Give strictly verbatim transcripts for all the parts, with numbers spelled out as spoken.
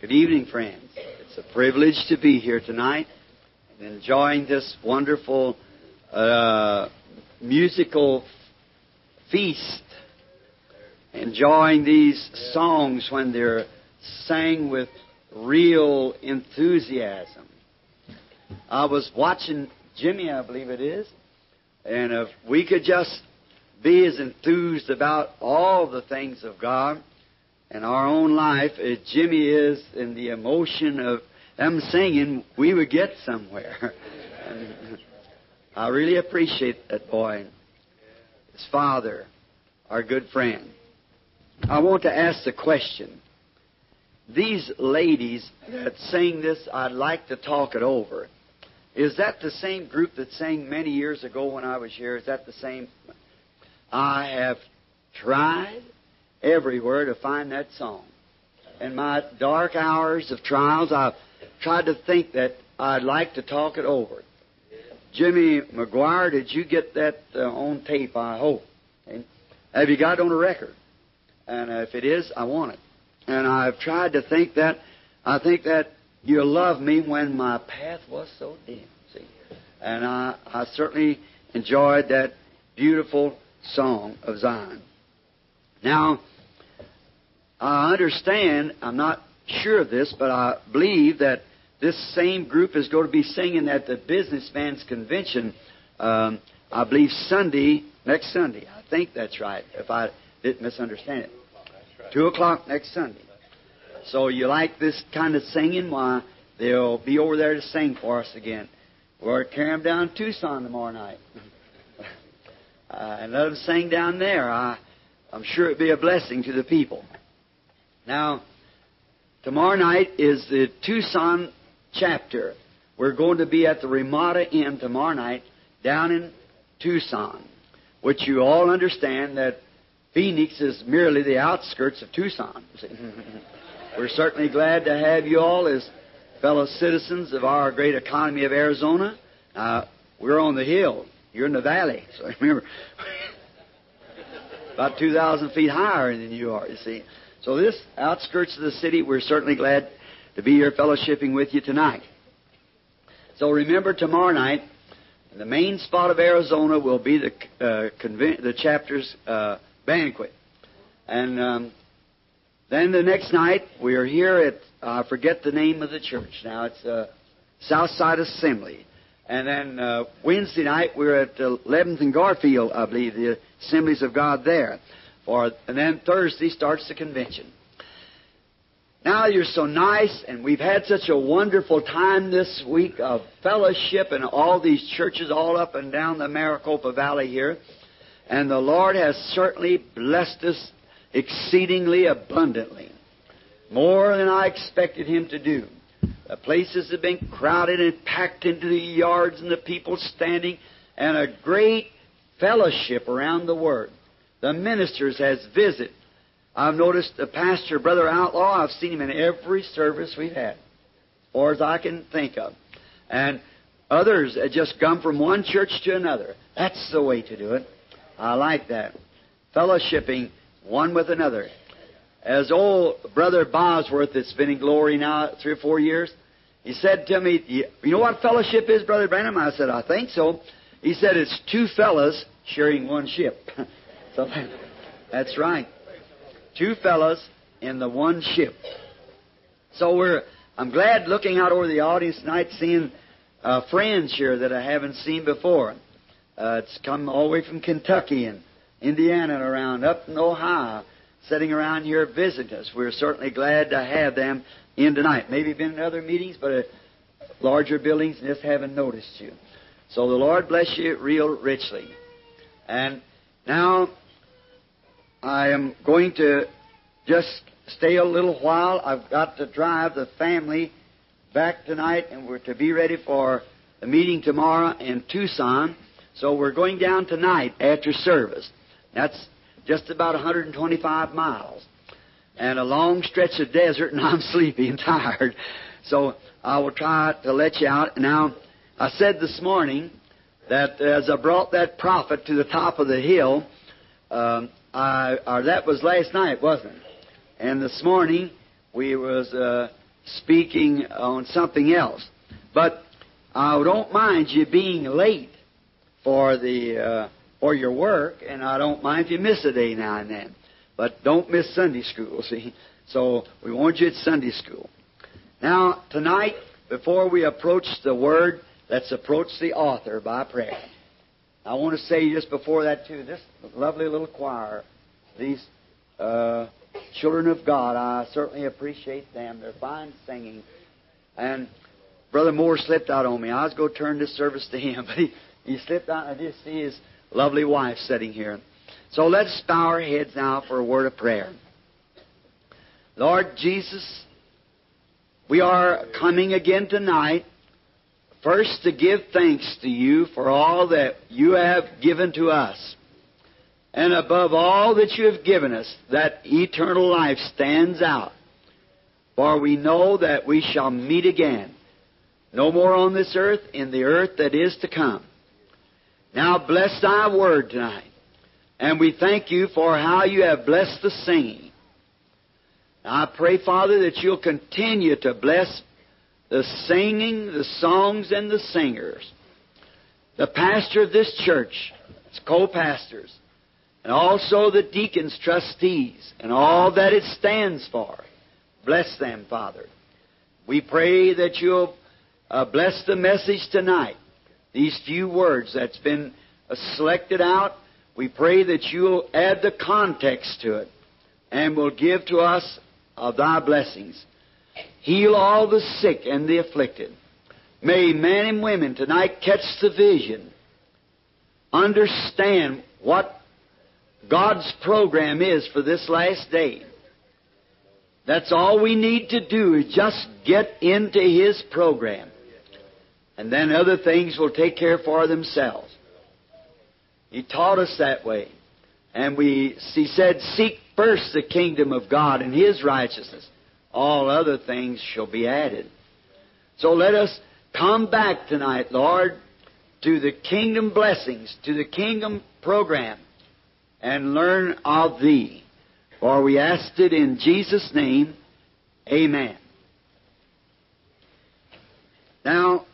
Good evening, friends. It's a privilege to be here tonight and enjoying this wonderful uh, musical feast, enjoying these songs when they're sang with real enthusiasm. I was watching Jimmy, I believe it is, and if we could just be as enthused about all the things of God in our own life as Jimmy is in the emotion of them singing, we would get somewhere. And I really appreciate that boy, his father, our good friend. I want to ask the question. These ladies that sing this, I'd like to talk it over. Is that the same group that sang many years ago when I was here? Is that the same? I have tried everywhere to find that song. In my dark hours of trials, I've tried to think that I'd like to talk it over. Jimmy McGuire, did you get that uh, on tape, I hope? And have you got it on a record? And uh, if it is, I want it. And I've tried to think that, I think that you love me when my path was so dim, see. And I, I certainly enjoyed that beautiful song of Zion. Now, I understand, I'm not sure of this, but I believe that this same group is going to be singing at the Businessman's Convention, um, I believe Sunday, next Sunday. I think that's right, if I didn't misunderstand it. Two o'clock next Sunday. So you like this kind of singing? Why, they'll be over there to sing for us again. We're carrying them down to Tucson tomorrow night. uh, and let them sing down there. I, I'm sure it'd be a blessing to the people. Now, tomorrow night is the Tucson chapter. We're going to be at the Ramada Inn tomorrow night down in Tucson, which you all understand that Phoenix is merely the outskirts of Tucson. We're certainly glad to have you all as fellow citizens of our great economy of Arizona. Uh, we're on the hill. You're in the valley. So remember, about two thousand feet higher than you are, you see. So this outskirts of the city, we're certainly glad to be here fellowshipping with you tonight. So remember, tomorrow night, the main spot of Arizona will be the uh, conven- the chapter's uh, banquet. And um, then the next night, we are here at, I forget the name of the church now, it's uh, Southside Assembly. And then uh, Wednesday night, we're at eleventh and Garfield, I believe, the Assemblies of God there. For, and then Thursday starts the convention. Now you're so nice, and we've had such a wonderful time this week of fellowship in all these churches all up and down the Maricopa Valley here. And the Lord has certainly blessed us exceedingly abundantly, more than I expected Him to do. The places have been crowded and packed into the yards, and the people standing, and a great fellowship around the Word. The ministers has visit. I've noticed the pastor, Brother Outlaw, I've seen him in every service we've had, as far as I can think of. And others have just come from one church to another. That's the way to do it. I like that. Fellowshipping one with another. As old Brother Bosworth, that's been in glory now three or four years, he said to me, you know what fellowship is, Brother Branham? I said, I think so. He said, it's two fellas sharing one ship. So that's right. Two fellas in the one ship. So we're, I'm glad looking out over the audience tonight, seeing uh, friends here that I haven't seen before. Uh, it's come all the way from Kentucky and Indiana and around, up in Ohio, sitting around here visiting us. We're certainly glad to have them in tonight. Maybe been in other meetings, but uh, larger buildings, and just haven't noticed you. So the Lord bless you real richly. And now, I am going to just stay a little while. I've got to drive the family back tonight, and we're to be ready for the meeting tomorrow in Tucson. So we're going down tonight after service. That's just about one hundred twenty-five miles. And a long stretch of desert, and I'm sleepy and tired. So I will try to let you out. Now, I said this morning that as I brought that prophet to the top of the hill, um, I, or that was last night, wasn't it? And this morning we was uh, speaking on something else. But I don't mind you being late for the uh, for your work, and I don't mind if you miss a day now and then. But don't miss Sunday school, see? So we want you at Sunday school. Now, tonight, before we approach the Word, let's approach the author by prayer. I want to say just before that, too, this lovely little choir, these uh, children of God, I certainly appreciate them. They're fine singing. And Brother Moore slipped out on me. I was going to turn this service to him, but he, he slipped out, and I just see his lovely wife sitting here. So let's bow our heads now for a word of prayer. Lord Jesus, we are coming again tonight, first to give thanks to You for all that You have given to us. And above all that You have given us, that eternal life stands out. For we know that we shall meet again, no more on this earth, in the earth that is to come. Now bless Thy word tonight. And we thank You for how You have blessed the singing. Now I pray, Father, that You'll continue to bless the singing, the songs, and the singers. The pastor of this church, its co-pastors, and also the deacons, trustees, and all that it stands for. Bless them, Father. We pray that You'll uh, bless the message tonight. These few words that's been uh, selected out, we pray that You'll add the context to it and will give to us of Thy blessings. Heal all the sick and the afflicted. May men and women tonight catch the vision, understand what God's program is for this last day. That's all we need to do is just get into His program. And then other things will take care for themselves. He taught us that way. And we, He said, seek first the kingdom of God and His righteousness. All other things shall be added. So let us come back tonight, Lord, to the kingdom blessings, to the kingdom program, and learn of Thee. For we asked it in Jesus' name. Amen. Now,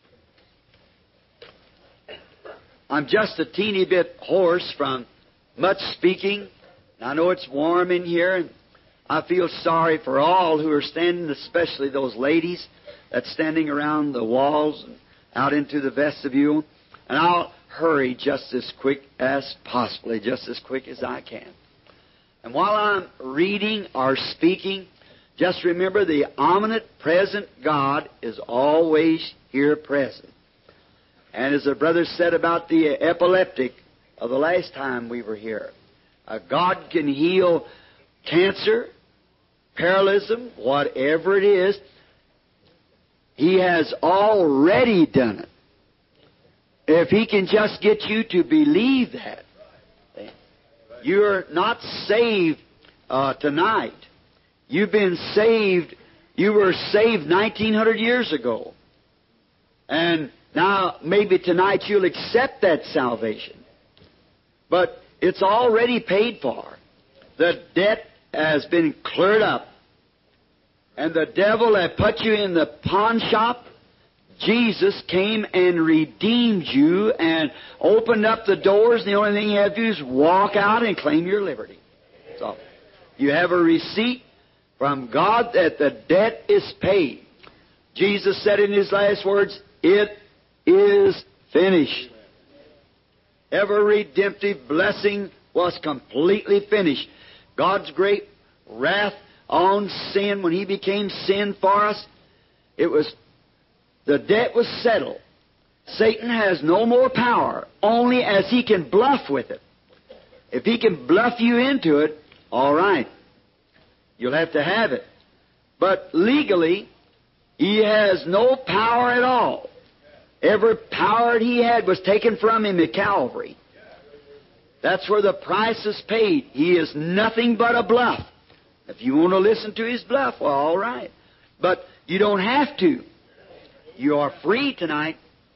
I'm just a teeny bit hoarse from much speaking. I know it's warm in here, and I feel sorry for all who are standing, especially those ladies that's standing around the walls and out into the vestibule. And I'll hurry just as quick as possibly, just as quick as I can. And while I'm reading or speaking, just remember the omnipresent God is always here present. And as the brother said about the epileptic of the last time we were here, uh, God can heal cancer, paralysis, whatever it is. He has already done it. If He can just get you to believe that. You're not saved uh, tonight. You've been saved, you were saved nineteen hundred years ago. And now, maybe tonight you'll accept that salvation. But it's already paid for. The debt has been cleared up. And the devil that put you in the pawn shop, Jesus came and redeemed you and opened up the doors. The only thing you have to do is walk out and claim your liberty. So, you have a receipt from God that the debt is paid. Jesus said in His last words, it is finished. Every redemptive blessing was completely finished. God's great wrath on sin, when He became sin for us, it was, the debt was settled. Satan has no more power, only as he can bluff with it. If he can bluff you into it, all right, you'll have to have it. But legally, he has no power at all. Every power he had was taken from him at Calvary. That's where the price is paid. He is nothing but a bluff. If you want to listen to his bluff, well, all right. But you don't have to. You are free tonight.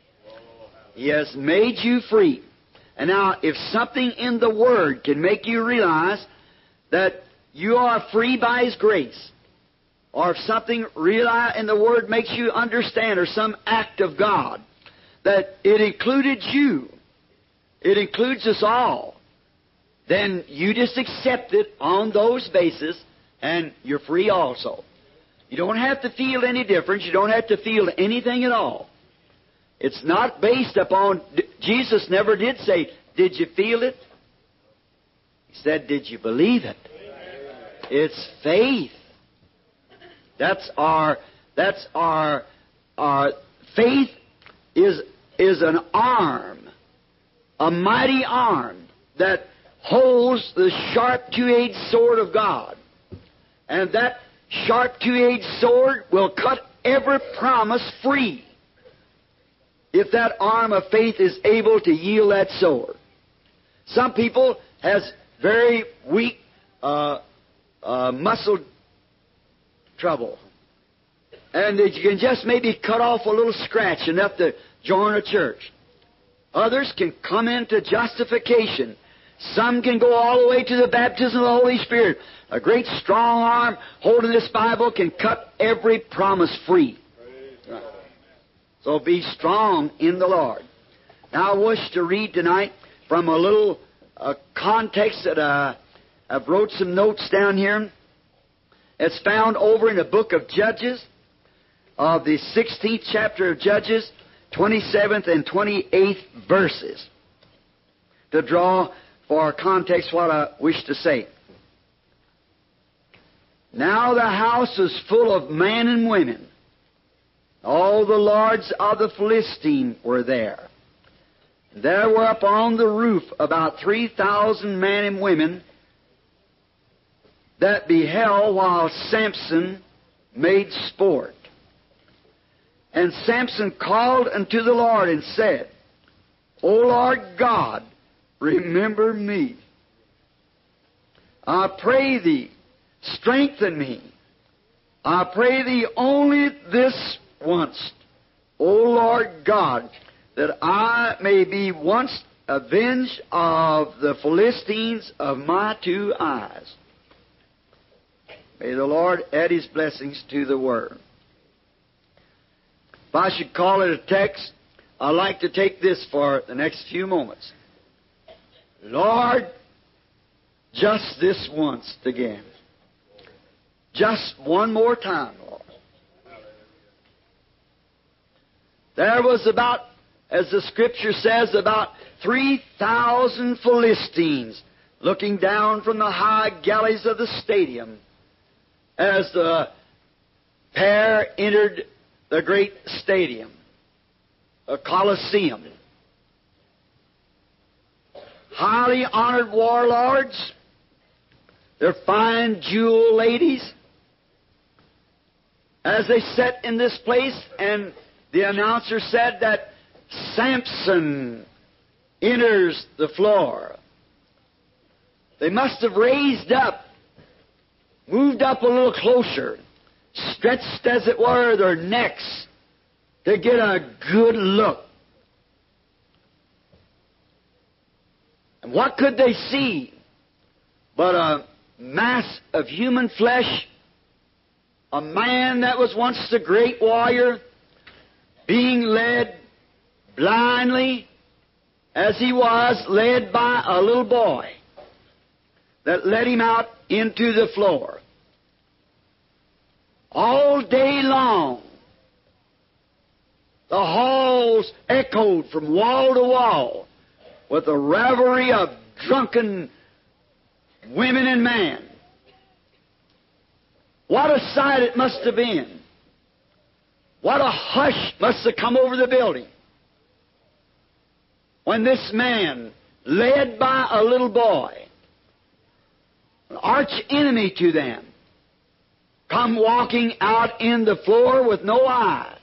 He has made you free. And now, if something in the Word can make you realize that you are free by His grace, or if something real in the Word makes you understand, or some act of God, that it included you, it includes us all, then you just accept it on those bases, and you're free also. You don't have to feel any difference. You don't have to feel anything at all. It's not based upon... Jesus never did say, did you feel it? He said, did you believe it? It's faith. That's our... That's our... Our faith is, is an arm, a mighty arm that holds the sharp two-edged sword of God. And that sharp two-edged sword will cut every promise free if that arm of faith is able to yield that sword. Some people has very weak uh, uh, muscle trouble, and you can just maybe cut off a little scratch enough to join a church. Others can come into justification. Some can go all the way to the baptism of the Holy Spirit. A great strong arm holding this Bible can cut every promise free. Right. So be strong in the Lord. Now I wish to read tonight from a little uh, context that uh, I've wrote some notes down here. It's found over in the book of Judges, of the sixteenth chapter of Judges, twenty-seventh and twenty-eighth verses, to draw for our context what I wish to say. Now the house was full of men and women. All the lords of the Philistine were there. There were upon the roof about three thousand men and women that beheld while Samson made sport. And Samson called unto the Lord and said, O Lord God, remember me. I pray Thee, strengthen me. I pray Thee only this once, O Lord God, that I may be once avenged of the Philistines of my two eyes. May the Lord add His blessings to the Word. If I should call it a text, I'd like to take this for the next few moments. Lord, just this once again. Just one more time, Lord. There was about, as the Scripture says, about three thousand Philistines looking down from the high galleries of the stadium as the pair entered the great stadium, the Colosseum. Highly honored warlords, their fine jewel ladies, as they sat in this place, and the announcer said that Samson enters the floor. They must have raised up, moved up a little closer, stretched, as it were, their necks to get a good look. And what could they see but a mass of human flesh, a man that was once the great warrior, being led blindly, as he was led by a little boy that led him out into the floor. All day long, the halls echoed from wall to wall with a revelry of drunken women and men. What a sight it must have been. What a hush must have come over the building when this man, led by a little boy, an arch enemy to them, come walking out in the floor with no eyes,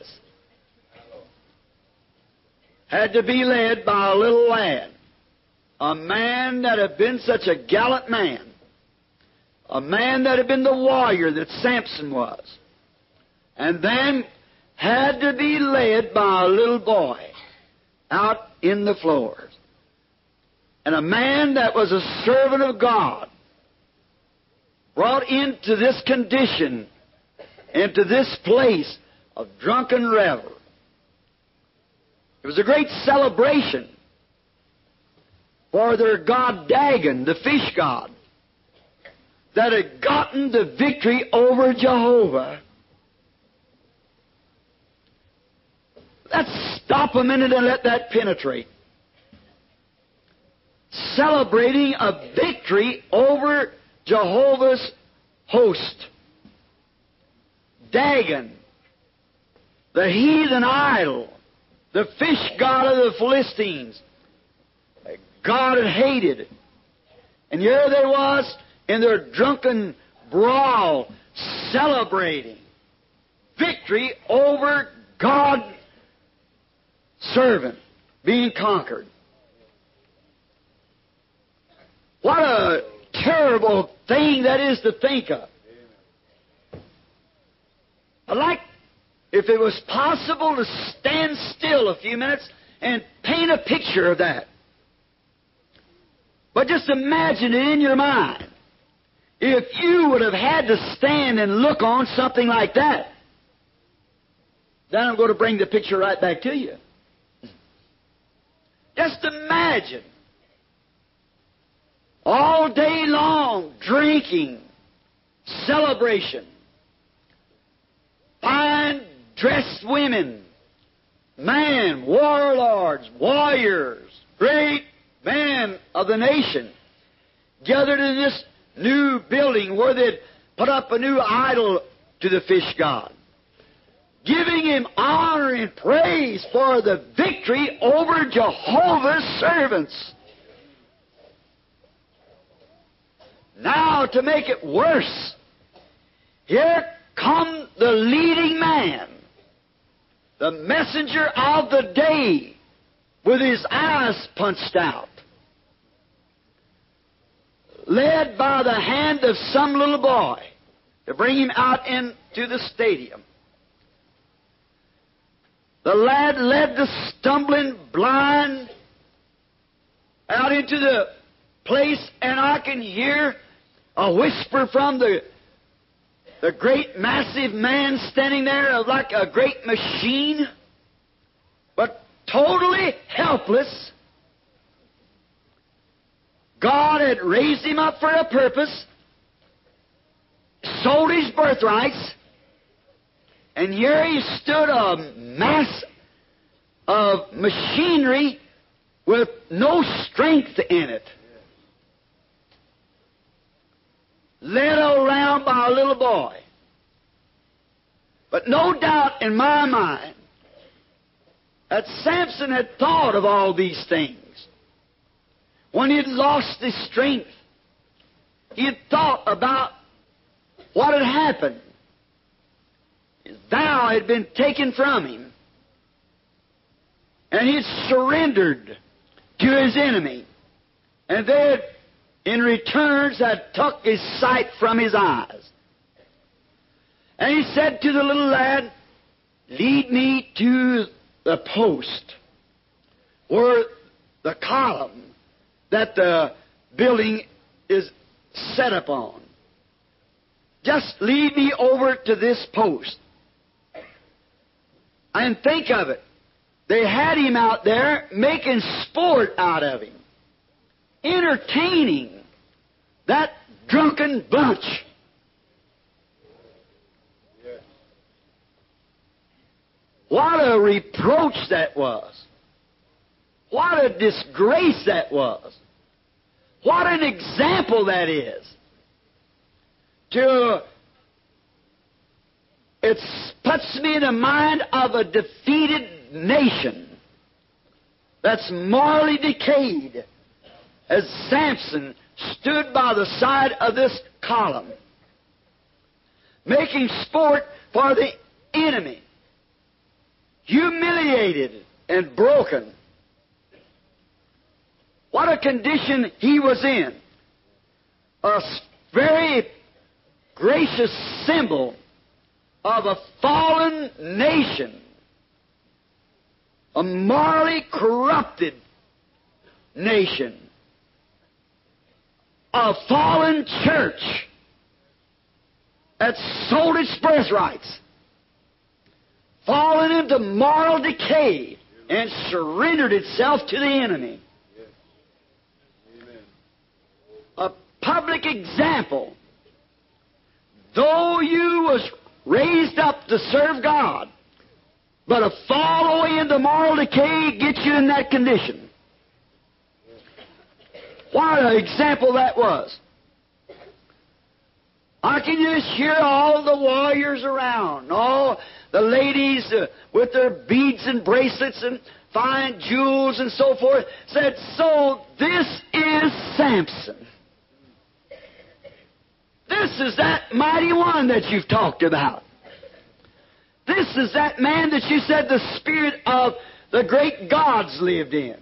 had to be led by a little lad, a man that had been such a gallant man, a man that had been the warrior that Samson was, and then had to be led by a little boy out in the floors. And a man that was a servant of God, brought into this condition into this place of drunken revel. It was a great celebration for their god Dagon, the fish god, that had gotten the victory over Jehovah. Let's stop a minute and let that penetrate. Celebrating a victory over Jehovah's host. Dagon, the heathen idol, the fish god of the Philistines, a God had hated. And here they was in their drunken brawl, celebrating victory over God's servant being conquered. What a terrible thing that is to think of. I'd like, if it was possible, to stand still a few minutes and paint a picture of that. But just imagine it in your mind. If you would have had to stand and look on something like that, then I'm going to bring the picture right back to you. Just imagine. All day long, drinking, celebration, fine dressed women, man, warlords, warriors, great men of the nation, gathered in this new building where they'd put up a new idol to the fish god, giving him honor and praise for the victory over Jehovah's servants. Now, to make it worse, here come the leading man, the messenger of the day, with his eyes punched out, led by the hand of some little boy to bring him out into the stadium. The lad led the stumbling blind out into the place, and I can hear a whisper from the, the great massive man standing there like a great machine, but totally helpless. God had raised him up for a purpose, sold his birthrights, and here he stood, a mass of machinery with no strength in it, led around by a little boy. But no doubt in my mind that Samson had thought of all these things. When he had lost his strength, he had thought about what had happened. His vow had been taken from him, and he had surrendered to his enemy. And they had, in return, had took his sight from his eyes. And he said to the little lad, "Lead me to the post where the column that the building is set upon. Just lead me over to this post." And think of it. They had him out there making sport out of him, entertaining that drunken bunch. What a reproach that was. What a disgrace that was. What an example that is. To, it puts me in the mind of a defeated nation that's morally decayed, as Samson stood by the side of this column, making sport for the enemy, humiliated and broken. What a condition he was in. A very gracious symbol of a fallen nation, a morally corrupted nation, a fallen church that sold its birthrights, fallen into moral decay, and surrendered itself to the enemy. A public example. Though you was raised up to serve God, but a fall away into moral decay gets you in that condition. What an example that was. I can just hear all the warriors around, all the ladies uh, with their beads and bracelets and fine jewels and so forth, said, so this is Samson. This is that mighty one that you've talked about. This is that man that you said the spirit of the great gods lived in.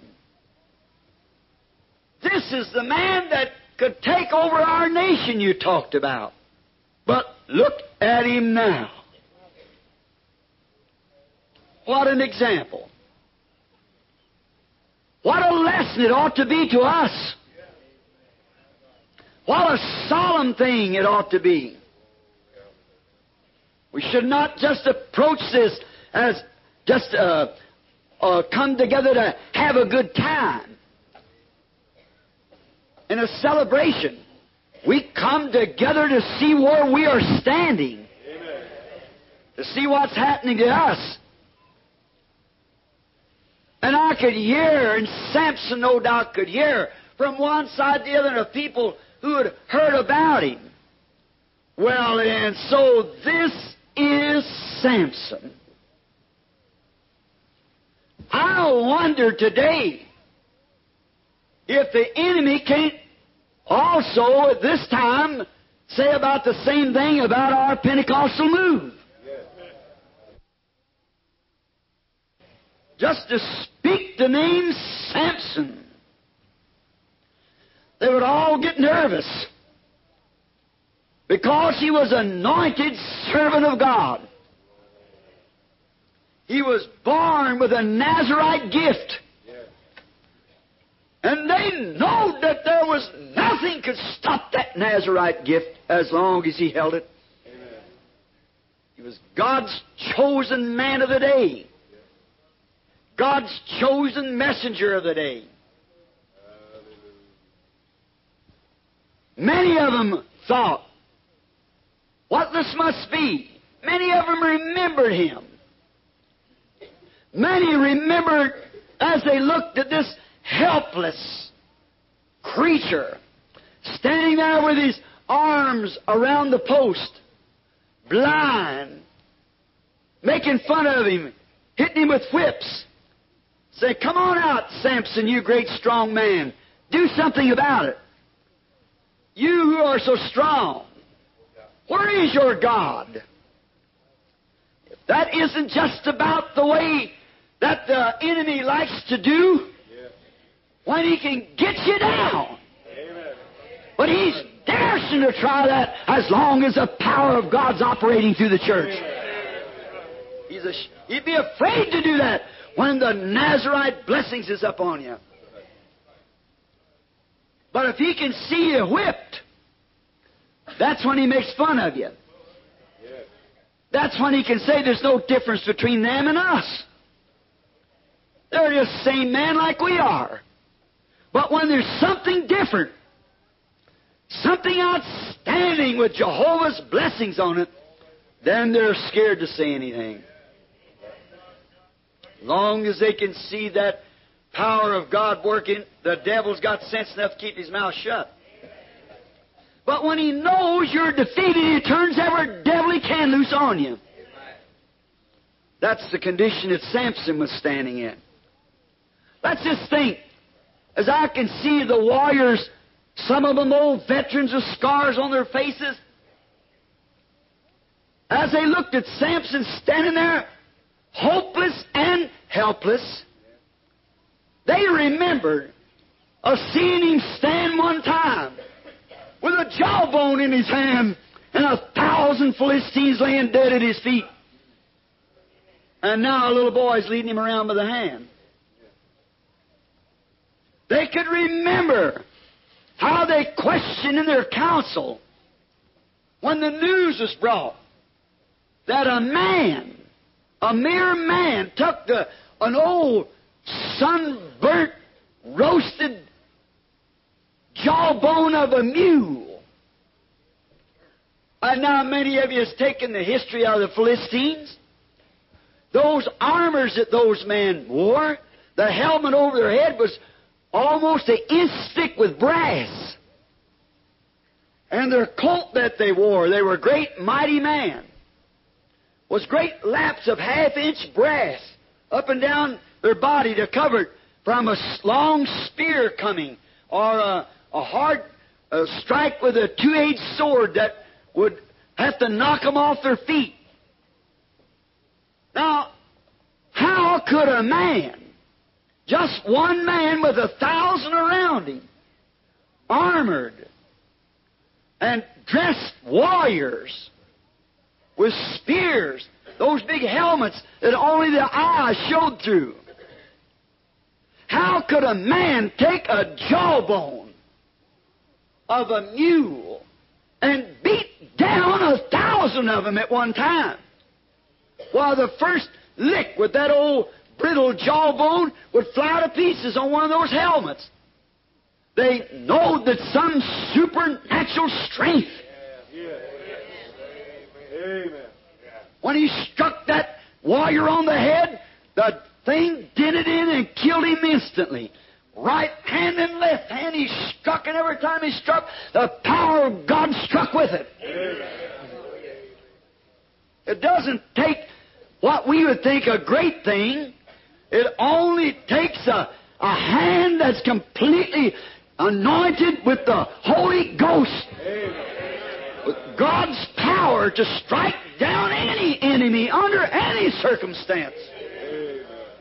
This is the man that could take over our nation you talked about. But look at him now. What an example. What a lesson it ought to be to us. What a solemn thing it ought to be. We should not just approach this as just uh, uh, come together to have a good time. In a celebration, we come together to see where we are standing. Amen. To see what's happening to us. And I could hear, and Samson no doubt could hear, from one side to the other of people who had heard about him. Well, and so this is Samson. I wonder today if the enemy can't also at this time say about the same thing about our Pentecostal move. Just to speak the name Samson, they would all get nervous because he was anointed servant of God. He was born with a Nazarite gift. And they know that there was nothing could stop that Nazarite gift as long as he held it. Amen. He was God's chosen man of the day. God's chosen messenger of the day. Many of them thought, what this must be. Many of them remembered him. Many remembered as they looked at this helpless creature standing there with his arms around the post, blind, making fun of him, hitting him with whips. Say, come on out, Samson, you great strong man. Do something about it. You who are so strong, where is your God? If that isn't just about the way that the enemy likes to do, when he can get you down. Amen. But he's daring to try that as long as the power of God's operating through the church. He's a, he'd be afraid to do that when the Nazarite blessings is upon you. But if he can see you whipped, that's when he makes fun of you. That's when he can say there's no difference between them and us. They're just the same man like we are. But when there's something different, something outstanding with Jehovah's blessings on it, then they're scared to say anything. Long as they can see that power of God working, the devil's got sense enough to keep his mouth shut. But when he knows you're defeated, he turns every devil he can loose on you. That's the condition that Samson was standing in. Let's just think. As I can see the warriors, some of them old veterans with scars on their faces, as they looked at Samson standing there, hopeless and helpless, they remembered of seeing him stand one time with a jawbone in his hand and a thousand Philistines laying dead at his feet. And now a little boy's leading him around by the hand. They could remember how they questioned in their council when the news was brought that a man, a mere man, took the, an old sunburnt, roasted jawbone of a mule. And now many of you has taken the history of the Philistines. Those armors that those men wore, the helmet over their head was almost an inch thick with brass. And their coat that they wore, they were great mighty men, was great laps of half-inch brass up and down their body to cover it from a long spear coming, or a, a hard uh, strike with a two-edged sword that would have to knock them off their feet. Now, how could a man, just one man with a thousand around him, armored and dressed warriors with spears, those big helmets that only the eye showed through, how could a man take a jawbone of a mule and beat down a thousand of them at one time? While the first lick with that old brittle jawbone would fly to pieces on one of those helmets. They know that some supernatural strength. Amen. When he struck that warrior on the head, the thing dented in and killed him instantly. Right hand and left hand he struck, and every time he struck, the power of God struck with it. Amen. It doesn't take what we would think a great thing. It only takes a, a hand that's completely anointed with the Holy Ghost, Amen. with God's power to strike down any enemy under any circumstance. Amen.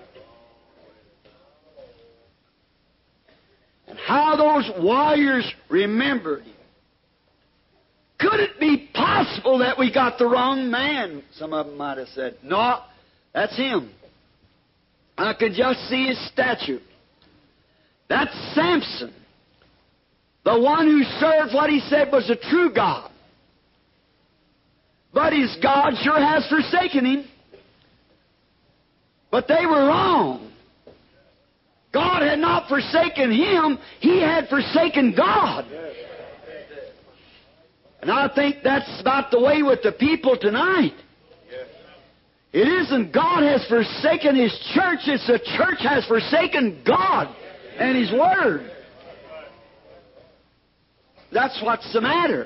And how those warriors remembered him. Could it be possible that we got the wrong man? Some of them might have said, no, that's him. I could just see his statue. That's Samson, the one who served what he said was the true God. But his God sure has forsaken him. But they were wrong. God had not forsaken him, he had forsaken God. And I think that's about the way with the people tonight. It isn't God has forsaken His church, it's the church has forsaken God and His Word. That's what's the matter.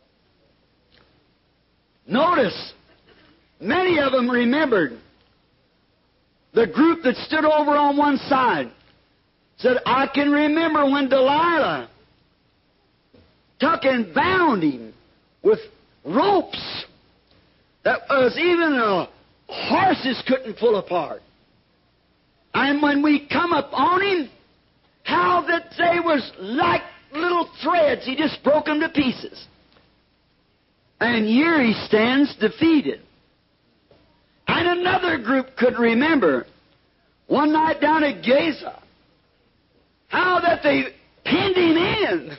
Notice, many of them remembered the group that stood over on one side. Said, I can remember when Delilah took and bound him with ropes that was even a horses couldn't pull apart. And when we come up on him, how that they was like little threads. He just broke them to pieces. And here he stands defeated. And another group could remember one night down at Gaza, how that they pinned him in.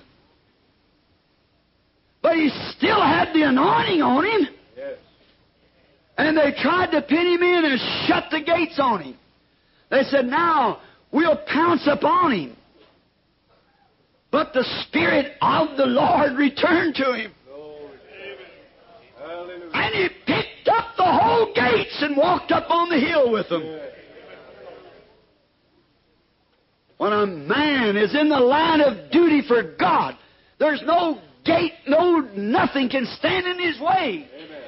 But he still had the anointing on him. Yes. And they tried to pin him in and shut the gates on him. They said, now we'll pounce upon him. But the Spirit of the Lord returned to him. Glory. Hallelujah. And he picked up the whole gates and walked up on the hill with them. Yes. When a man is in the line of duty for God, there's no gate, no nothing can stand in his way. Amen.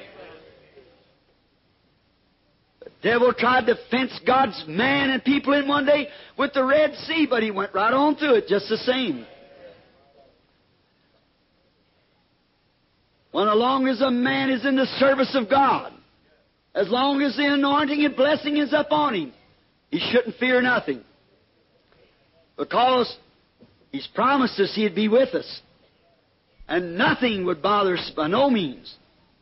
The devil tried to fence God's man and people in one day with the Red Sea, but he went right on through it just the same. When as long as a man is in the service of God, as long as the anointing and blessing is upon him, he shouldn't fear nothing. Because He's promised us He'd be with us. And nothing would bother us by no means.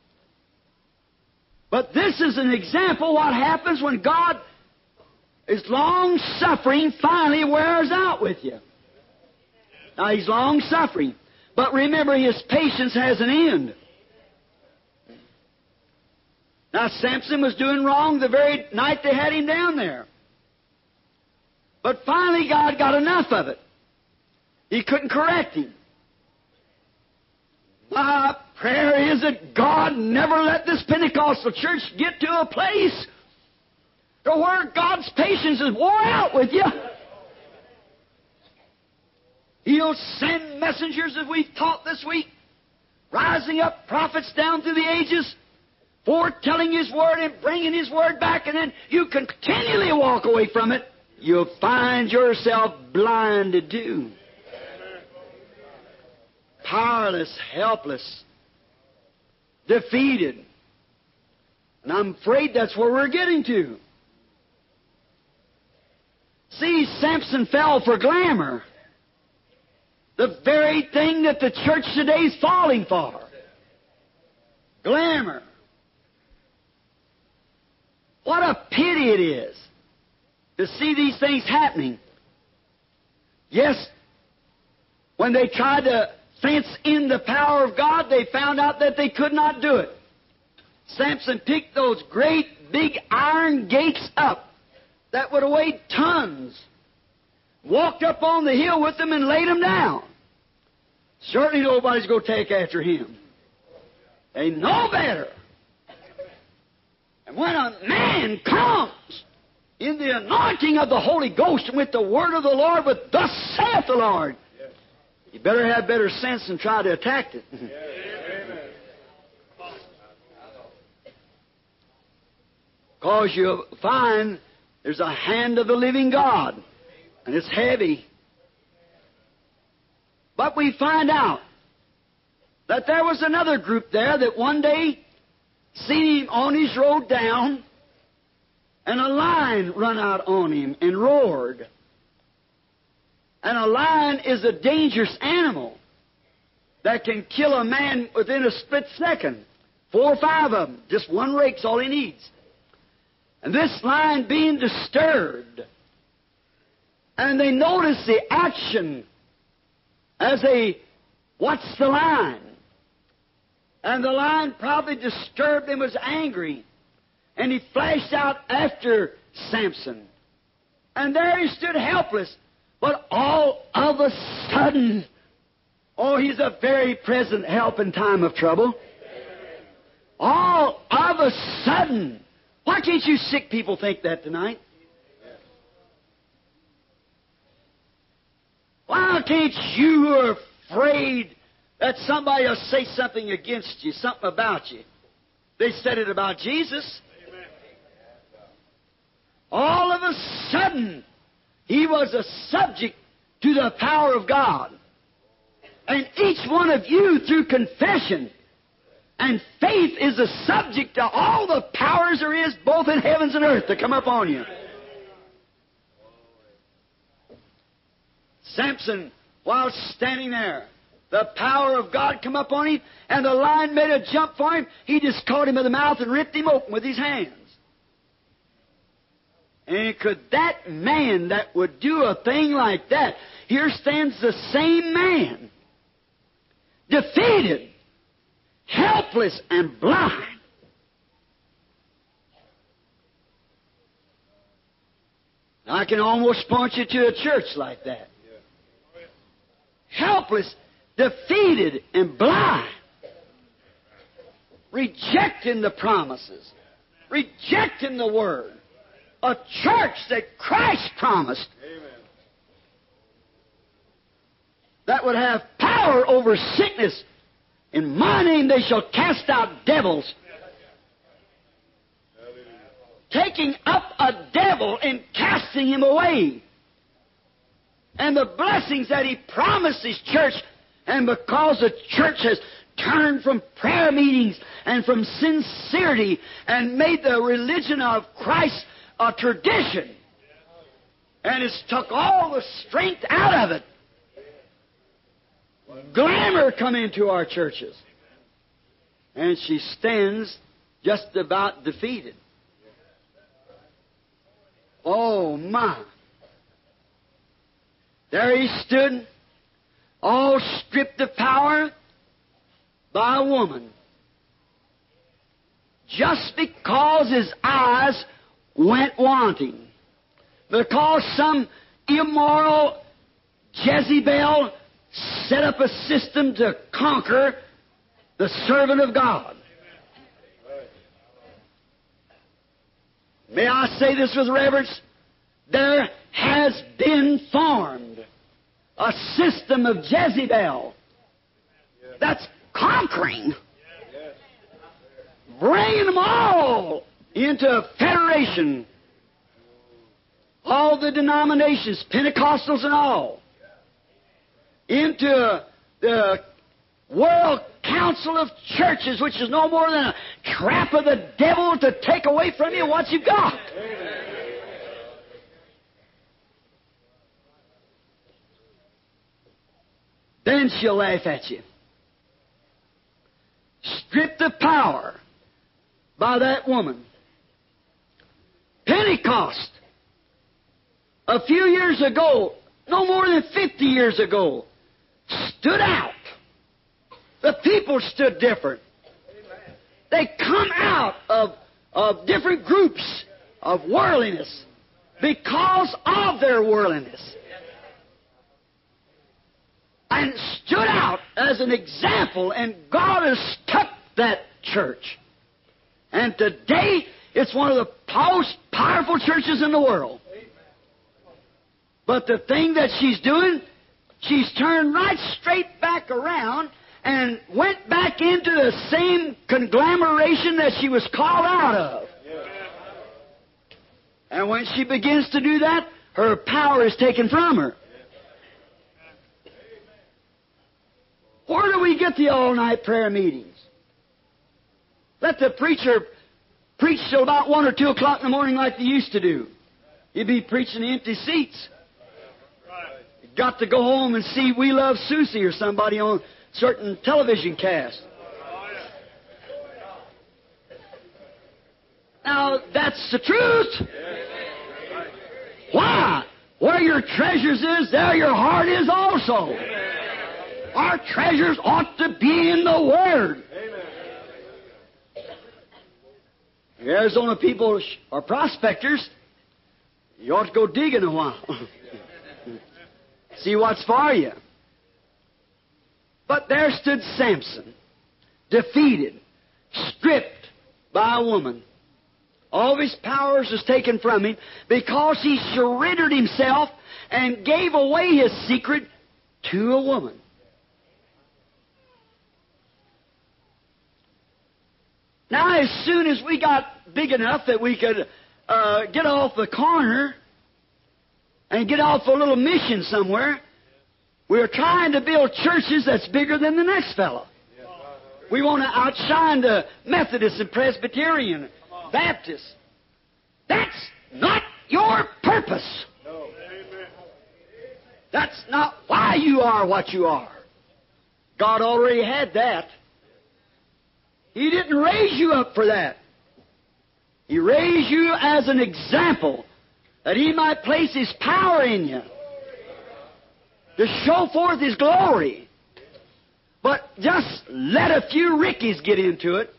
But this is an example of what happens when God is long-suffering, finally wears out with you. Now, He's long-suffering. But remember, His patience has an end. Now, Samson was doing wrong the very night they had him down there. But finally, God got enough of it. He couldn't correct him. My prayer is that God never let this Pentecostal church get to a place to where God's patience is wore out with you. He'll send messengers, as we've taught this week, rising up prophets down through the ages, foretelling His Word and bringing His Word back, and then you continually walk away from it. You'll find yourself blinded too. Powerless, helpless, defeated. And I'm afraid that's where we're getting to. See, Samson fell for glamour. The very thing that the church today is falling for. Glamour. What a pity it is to see these things happening. Yes, when they tried to fence in the power of God, they found out that they could not do it. Samson picked those great big iron gates up that would have weighed tons, walked up on the hill with them and laid them down. Certainly nobody's going to take after him. They know better. And when a man comes in the anointing of the Holy Ghost and with the word of the Lord, with thus saith the Lord, you better have better sense than try to attack it. Because you'll find there's a hand of the living God, and it's heavy. But we find out that there was another group there that one day seen him on his road down, and a lion run out on him and roared. And a lion is a dangerous animal that can kill a man within a split second. Four or five of them. Just one rake's all he needs. And this lion being disturbed, and they notice the action as they watch the lion. And the lion probably disturbed and was angry. And he flashed out after Samson. And there he stood helpless. But all of a sudden, oh, he's a very present help in time of trouble. All of a sudden, why can't you sick people think that tonight? Why can't you, who are afraid that somebody will say something against you, something about you? They said it about Jesus. All of a sudden, he was a subject to the power of God. And each one of you, through confession and faith, is a subject to all the powers there is, both in heavens and earth, to come upon you. Samson, while standing there, the power of God come upon him, and the lion made a jump for him. He just caught him in the mouth and ripped him open with his hands. And could that man that would do a thing like that, here stands the same man, defeated, helpless, and blind. I can almost point you to a church like that. Helpless, defeated, and blind. Rejecting the promises. Rejecting the Word. A church that Christ promised. Amen. That would have power over sickness. In my name they shall cast out devils. Taking up a devil and casting him away. And the blessings that He promised His church, and because the church has turned from prayer meetings and from sincerity and made the religion of Christ a tradition, and it's took all the strength out of it. Glamour come into our churches. And she stands just about defeated. Oh, my. There he stood, all stripped of power by a woman. just because his eyes went wanting. Because some immoral Jezebel set up a system to conquer the servant of God. May I say this with reverence? There has been formed a system of Jezebel that's conquering, bringing them all into a federation. All the denominations, Pentecostals and all, into the World Council of Churches, which is no more than a trap of the devil to take away from you what you've got. Then she'll laugh at you. Stripped of power by that woman. Pentecost, a few years ago, no more than fifty years ago, stood out. The people stood different. They come out of, of different groups of worldliness because of their worldliness. And stood out as an example, and God has kept that church. And today, it's one of the most powerful churches in the world. But the thing that she's doing, she's turned right straight back around and went back into the same conglomeration that she was called out of. And when she begins to do that, her power is taken from her. Where do we get the all-night prayer meetings? Let the preacher preach till about one or two o'clock in the morning like they used to do. You'd be preaching empty seats. You've got to go home and see We Love Susie or somebody on certain television cast. Now, that's the truth. Why? Where your treasures is, there your heart is also. Our treasures ought to be in the Word. The Arizona people are prospectors. You ought to go digging a while. See what's for you. But there stood Samson, defeated, stripped by a woman. All of his powers was taken from him because he surrendered himself and gave away his secret to a woman. Now, as soon as we got big enough that we could uh, get off the corner and get off a little mission somewhere, we were trying to build churches that's bigger than the next fellow. We want to outshine the Methodists and Presbyterian, Baptists. That's not your purpose. That's not why you are what you are. God already had that. He didn't raise you up for that. He raised you as an example that He might place His power in you to show forth His glory. But just let a few Rickies get into it,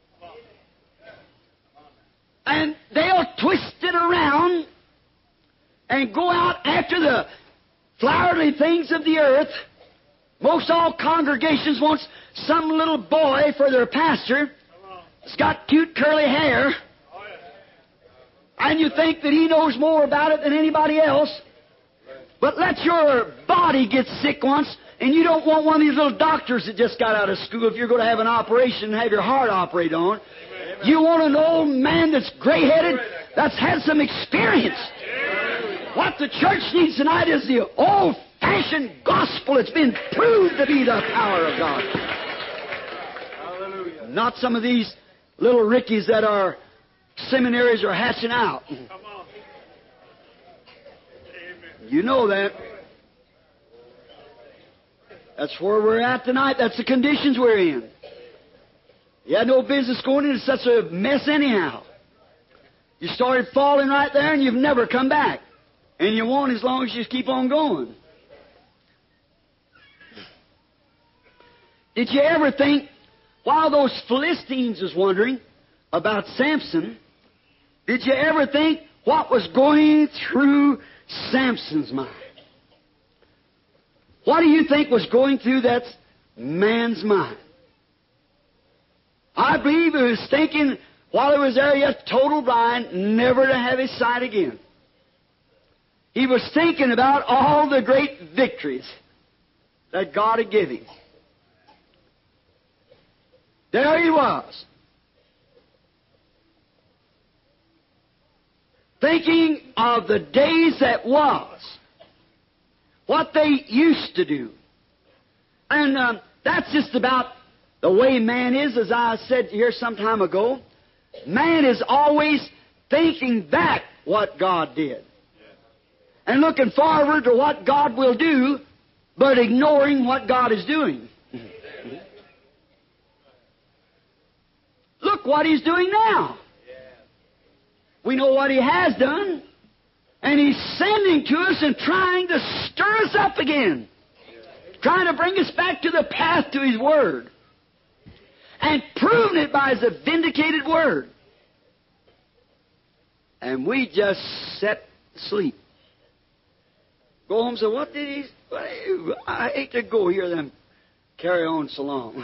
and they'll twist it around and go out after the flowery things of the earth. Most all congregations want some little boy for their pastor. He's got cute curly hair. And you think that he knows more about it than anybody else. But let your body get sick once, and you don't want one of these little doctors that just got out of school if you're going to have an operation and have your heart operated on. Amen. You want an old man that's gray-headed, that's had some experience. Amen. What the church needs tonight is the old-fashioned gospel. It's been proved to be the power of God. Hallelujah. Not some of these little Rickies that our seminaries are hatching out. Come on. You know that. That's where we're at tonight. That's the conditions we're in. You had no business going into such a mess anyhow. You started falling right there and you've never come back. And you won't as long as you just keep on going. Did you ever think, while those Philistines was wondering, about Samson, did you ever think what was going through Samson's mind? What do you think was going through that man's mind? I believe he was thinking while he was there yet total blind, never to have his sight again. He was thinking about all the great victories that God had given him. There he was, thinking of the days that was, what they used to do. And um, that's just about the way man is, as I said here some time ago. Man is always thinking back what God did and looking forward to what God will do, but ignoring what God is doing. Look what He's doing now. We know what He has done, and He's sending to us and trying to stir us up again, trying to bring us back to the path to His Word, and proving it by His vindicated Word. And we just sit asleep. Go home and say, what did He... What, I hate to go hear them carry on so long.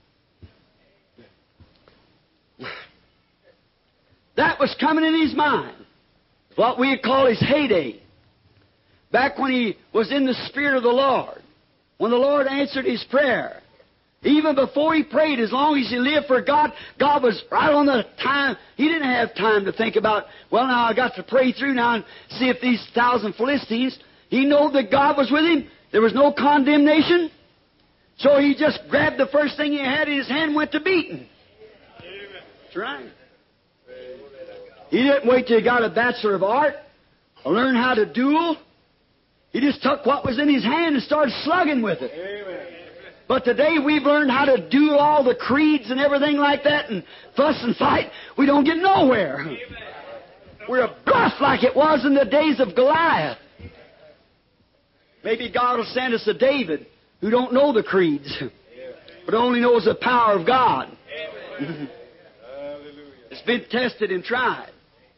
That was coming in his mind. What we call his heyday. Back when he was in the Spirit of the Lord. When the Lord answered his prayer. Even before he prayed, as long as he lived for God, God was right on the time. He didn't have time to think about, well, now I got to pray through now and see if these thousand Philistines. He knew that God was with him. There was no condemnation. So he just grabbed the first thing he had in his hand and went to beating. That's right. He didn't wait till he got a Bachelor of Art or learn how to duel. He just took what was in his hand and started slugging with it. Amen. But today we've learned how to duel all the creeds and everything like that and fuss and fight. We don't get nowhere. Amen. We're a bluff like it was in the days of Goliath. Maybe God will send us a David who don't know the creeds, but only knows the power of God. It's been tested and tried.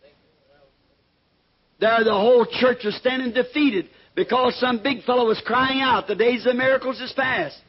There the whole church was standing defeated because some big fellow was crying out, the days of miracles is past.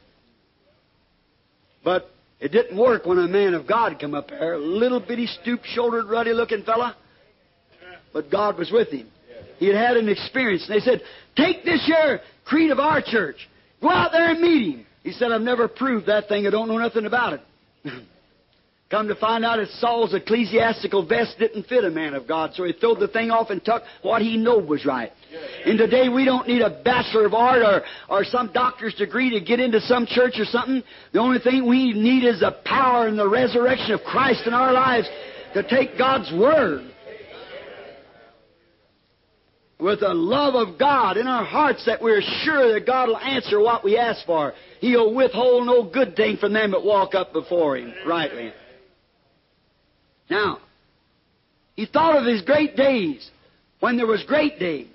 But it didn't work when a man of God come up there, a little bitty stoop-shouldered, ruddy-looking fella. But God was with him. He had had an experience. And they said, take this here creed of our church. Go out there and meet him. He said, I've never proved that thing. I don't know nothing about it. Come to find out that Saul's ecclesiastical vest didn't fit a man of God, so he threw the thing off and took what he knew was right. And today we don't need a Bachelor of Art or, or some doctor's degree to get into some church or something. The only thing we need is the power and the resurrection of Christ in our lives to take God's Word with the love of God in our hearts that we're sure that God will answer what we ask for. He'll withhold no good thing from them that walk up before Him rightly. Now, he thought of his great days, when there was great days.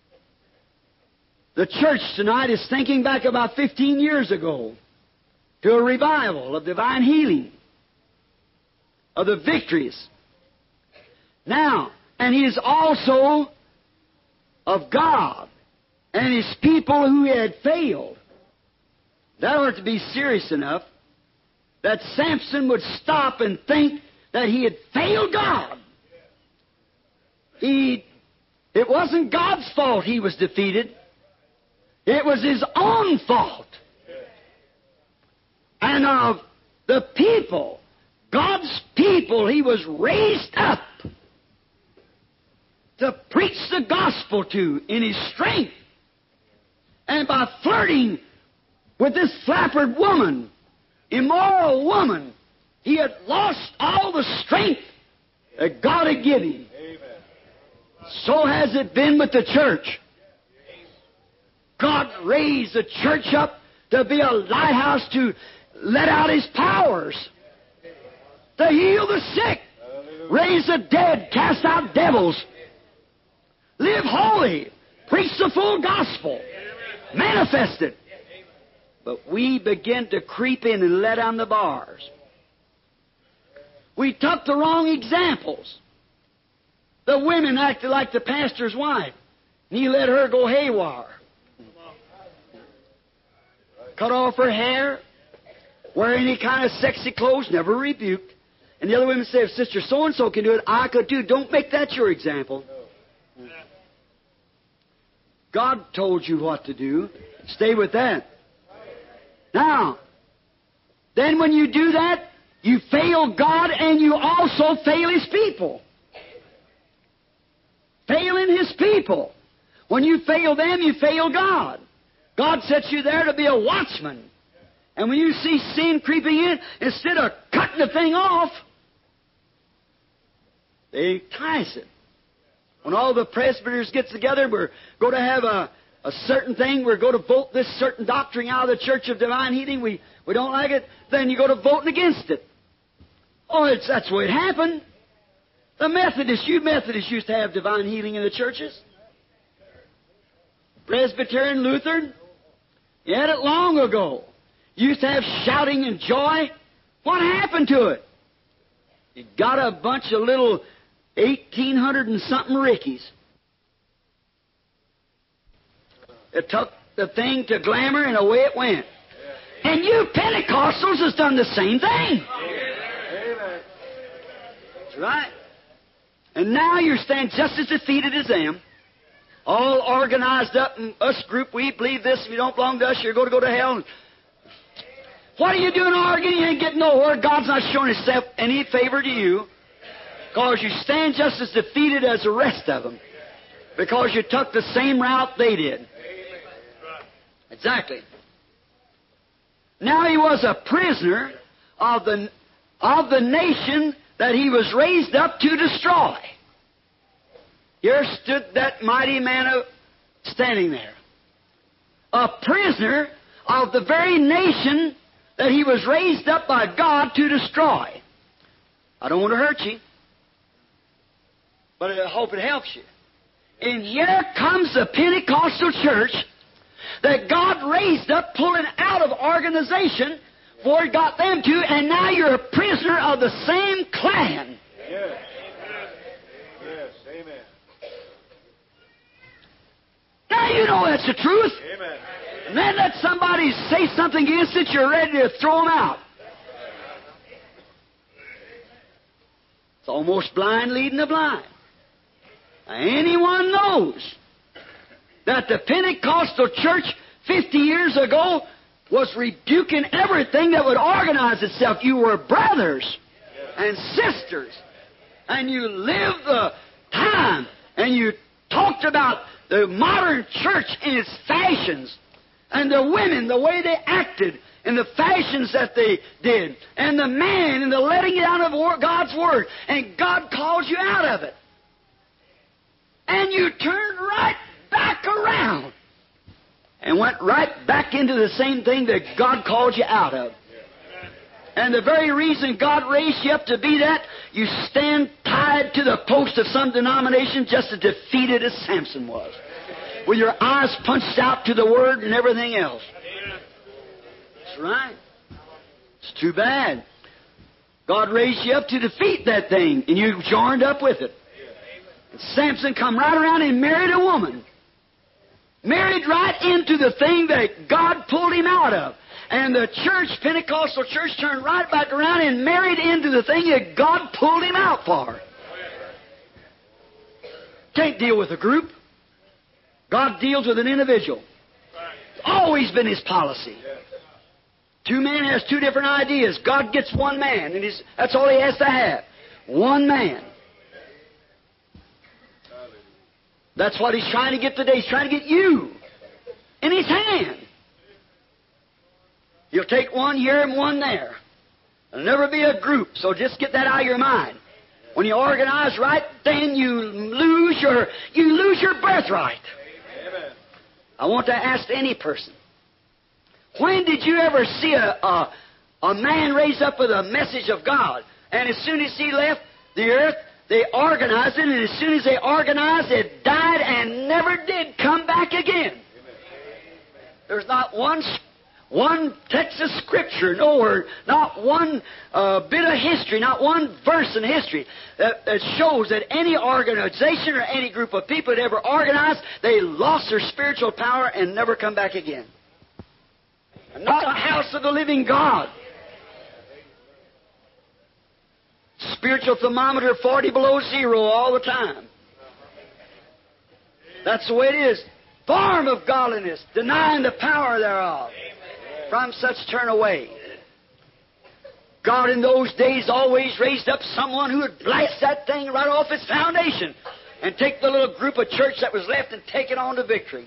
The church tonight is thinking back about fifteen years ago to a revival of divine healing, of the victories. Now, and he is also of God and His people who had failed. That ought to be serious enough that Samson would stop and think that he had failed God. He, it wasn't God's fault he was defeated. It was his own fault. And of the people, God's people, he was raised up to preach the gospel to in his strength. And by flirting with this flappered woman, immoral woman, he had lost all the strength that God had given him. Amen. So has it been with the church. God raised the church up to be a lighthouse to let out His powers, to heal the sick, raise the dead, cast out devils, live holy, preach the full gospel, manifest it. But we begin to creep in and let down the bars. We took the wrong examples. The women acted like the pastor's wife, and he let her go haywire. Cut off her hair, wear any kind of sexy clothes, never rebuked. And the other women say, if Sister so-and-so can do it, I could too. Don't make that your example. God told you what to do. Stay with that. Now, then when you do that, you fail God and you also fail His people. Failing His people. When you fail them, you fail God. God sets you there to be a watchman. And when you see sin creeping in, instead of cutting the thing off, they entice it. When all the presbyters get together, we're going to have a, a certain thing, we're going to vote this certain doctrine out of the Church of Divine Healing, we, we don't like it, then you go to voting against it. Oh, it's, that's the way it happened. The Methodists, you Methodists used to have divine healing in the churches. Presbyterian, Lutheran, you had it long ago. You used to have shouting and joy. What happened to it? You got a bunch of little eighteen hundred and something Rickies. It took the thing to glamour and away it went. And you Pentecostals has done the same thing. That's right. And now you're staying just as defeated as them. All organized up in us group, we believe this. If you don't belong to us, you're going to go to hell. What are you doing arguing? You ain't getting nowhere. God's not showing Himself any favor to you. Because you stand just as defeated as the rest of them. Because you took the same route they did. Exactly. Now he was a prisoner of the, of the nation that he was raised up to destroy. Here stood that mighty man of, standing there. A prisoner of the very nation that he was raised up by God to destroy. I don't want to hurt you, but I hope it helps you. And here comes the Pentecostal church that God raised up, pulling out of organization before He got them to, and now you're a prisoner of the same clan. Yes. Yes. Amen. Now you know that's the truth. Amen. And then let somebody say something against it, you're ready to throw them out. It's almost blind leading the blind. Now, anyone knows that the Pentecostal church fifty years ago was rebuking everything that would organize itself. You were brothers and sisters, and you lived the time, and you talked about the modern church and its fashions, and the women, the way they acted, and the fashions that they did, and the man, and the letting it out of God's Word, and God calls you out of it. And you turned right back around and went right back into the same thing that God called you out of. And the very reason God raised you up to be that, you stand tied to the post of some denomination just as defeated as Samson was, with your eyes punched out to the Word and everything else. That's right. It's too bad. God raised you up to defeat that thing, and you joined up with it. And Samson come right around and married a woman. Married right into the thing that God pulled him out of. And the church, Pentecostal church, turned right back around and married into the thing that God pulled him out for. Can't deal with a group. God deals with an individual. It's always been His policy. Two men has two different ideas. God gets one man, and he's, that's all He has to have. One man. That's what He's trying to get today. He's trying to get you in His hand. He'll take one here and one there. There'll never be a group, so just get that out of your mind. When you organize right, then you lose your you lose your birthright. Amen. I want to ask any person, when did you ever see a, a, a man raised up with a message of God, and as soon as he left the earth, they organized it, and as soon as they organized, it died and never did come back again? There's not one one text of Scripture, no word, not one uh, bit of history, not one verse in history that, that shows that any organization or any group of people that ever organized, they lost their spiritual power and never come back again. Not a house of the living God. Spiritual thermometer forty below zero all the time. That's the way it is. Form of godliness, denying the power thereof. From such turn away. God in those days always raised up someone who would blast that thing right off its foundation and take the little group of church that was left and take it on to victory.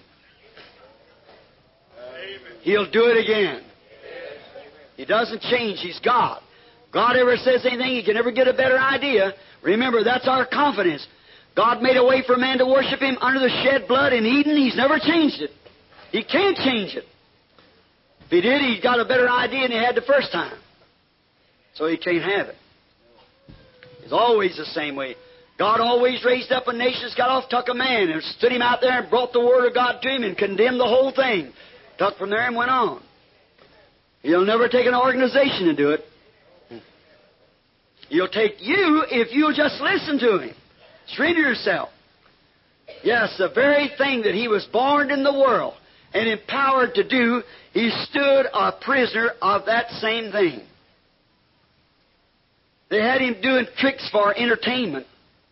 He'll do it again. He doesn't change. He's God. God ever says anything, He can never get a better idea. Remember, that's our confidence. God made a way for man to worship Him under the shed blood in Eden. He's never changed it. He can't change it. If He did, He got a better idea than He had the first time. So He can't have it. It's always the same way. God always raised up a nation that's got off, took a man, and stood him out there and brought the Word of God to him and condemned the whole thing. Took from there and went on. He'll never take an organization to do it. He'll take you if you'll just listen to Him. Surrender yourself. Yes, the very thing that He was born in the world and empowered to do, He stood a prisoner of that same thing. They had Him doing tricks for entertainment.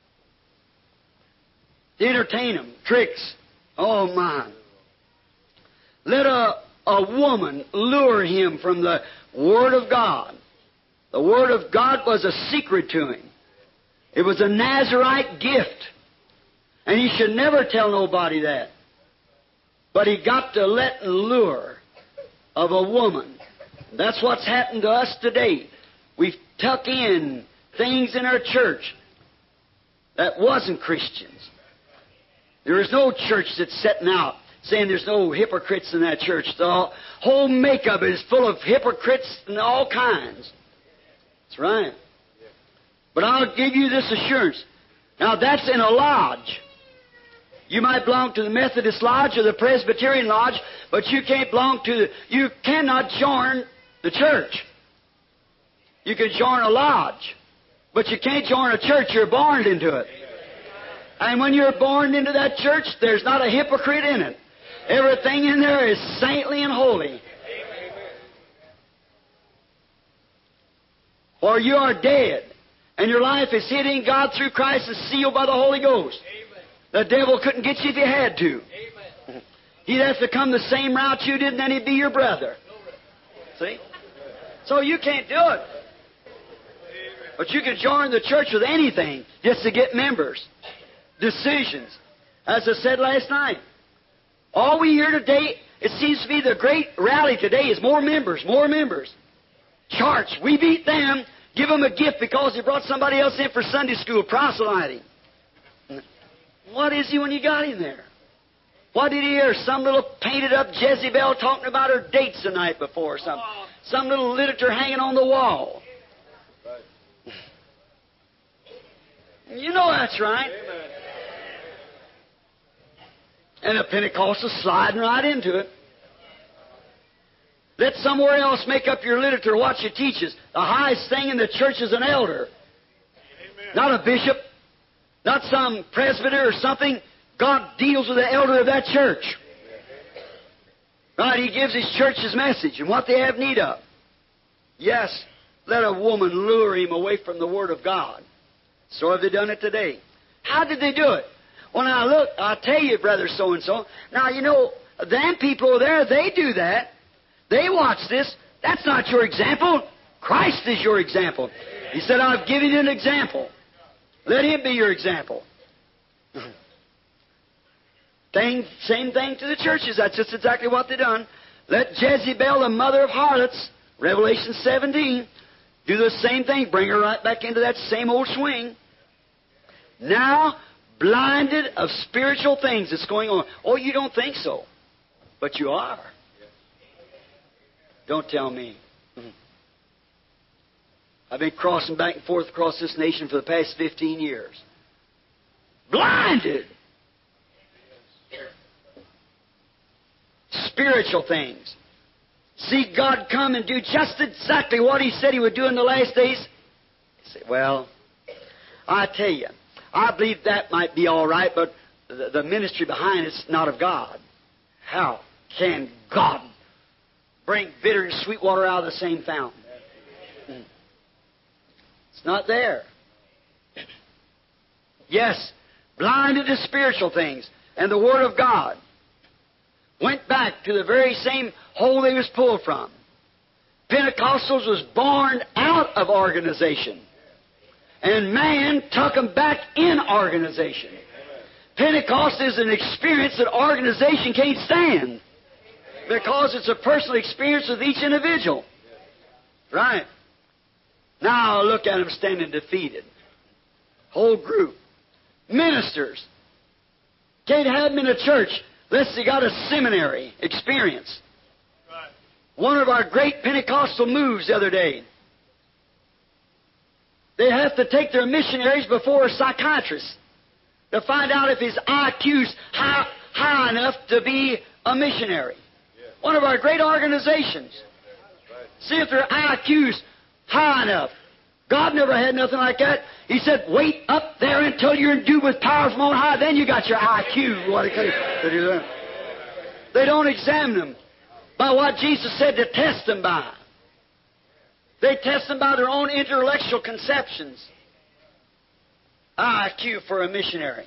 To entertain them. Tricks. Oh, my. Let a, a woman lure Him from the Word of God. The Word of God was a secret to Him. It was a Nazarite gift. And He should never tell nobody that. But He got to let and lure of a woman. That's what's happened to us today. We've tucked in things in our church that wasn't Christians. There is no church that's setting out saying there's no hypocrites in that church. The whole makeup is full of hypocrites and all kinds. That's right. But I'll give you this assurance. Now, that's in a lodge. You might belong to the Methodist Lodge or the Presbyterian Lodge, but you can't belong to the, you cannot join the church. You can join a lodge, but you can't join a church. You're born into it. And when you're born into that church, there's not a hypocrite in it. Everything in there is saintly and holy. For you are dead, and your life is hid in God through Christ and sealed by the Holy Ghost. The devil couldn't get you if he had to. He'd have to come the same route you did, and then he'd be your brother. See? So you can't do it. But you can join the church with anything just to get members. Decisions. As I said last night, all we hear today, it seems to be the great rally today is more members, more members. Charts, we beat them, give them a gift because they brought somebody else in for Sunday school, proselyting. What is he when you got him there? What did he hear? Some little painted up Jezebel talking about her dates the night before or something. Some little literature hanging on the wall. You know that's right. And the Pentecostals sliding right into it. Let somewhere else make up your literature what you teaches. The highest thing in the church is an elder. Amen. Not a bishop. Not some presbyter or something. God deals with the elder of that church. Right? He gives His church His message and what they have need of. Yes, let a woman lure him away from the Word of God. So have they done it today. How did they do it? Well, now look, I'll tell you, brother so-and-so. Now, you know, them people over there, they do that. They watch this. That's not your example. Christ is your example. He said, I've given you an example. Let Him be your example. Thing, same thing to the churches. That's just exactly what they've done. Let Jezebel, the mother of harlots, Revelation seventeen, do the same thing. Bring her right back into that same old swing. Now, blinded of spiritual things that's going on. Oh, you don't think so. But you are. Don't tell me. I've been crossing back and forth across this nation for the past fifteen years. Blinded. Spiritual things. see God come and do just exactly what He said He would do in the last days? You say, well, I tell you, I believe that might be all right, but the, the ministry behind it's not of God. How can God bring bitter and sweet water out of the same fountain? It's not there. Yes, blinded to spiritual things, and the Word of God went back to the very same hole they was pulled from. Pentecostals was born out of organization, and man took them back in organization. Pentecost is an experience that organization can't stand, because it's a personal experience with each individual. Right. Now look at them standing defeated. Whole group. Ministers. Can't have them in a church unless they got a seminary experience. Right. One of our great Pentecostal moves the other day, they have to take their missionaries before a psychiatrist to find out if his I Q's high, high enough to be a missionary. Yeah. One of our great organizations. Right. See if their I Q's high enough. God never had nothing like that. He said, wait up there until you're endued with power from on high. Then you got your I Q. What they do that. They don't examine them by what Jesus said to test them by. They test them by their own intellectual conceptions. I Q for a missionary.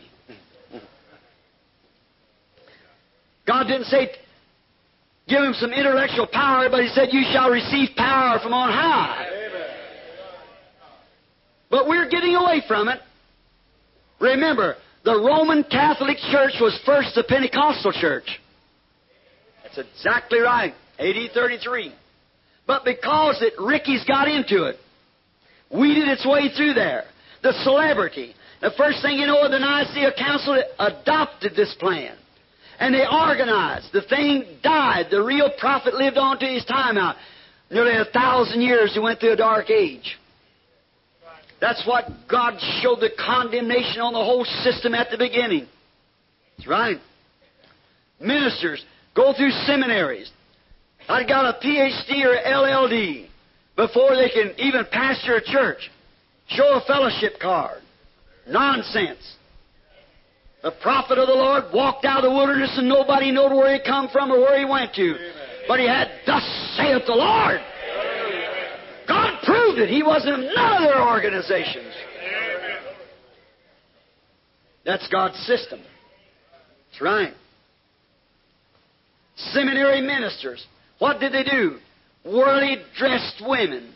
God didn't say give him some intellectual power, but He said you shall receive power from on high. But we're getting away from it. Remember, the Roman Catholic Church was first the Pentecostal church. That's exactly right. A D thirty-three. But because it, Ricky's got into it, weeded its way through there. The celebrity. The first thing you know, the Nicaea Council adopted this plan. And they organized. The thing died. The real prophet lived on to his time out. Nearly a thousand years he went through a dark age. That's what God showed the condemnation on the whole system at the beginning. That's right. Ministers go through seminaries. I've got a P H D or L L D before they can even pastor a church. Show a fellowship card. Nonsense. The prophet of the Lord walked out of the wilderness and nobody knew where he come from or where he went to. But he had, thus saith the Lord. God proved it. He wasn't in none of their organizations. That's God's system. That's right. Seminary ministers. What did they do? Worldly dressed women.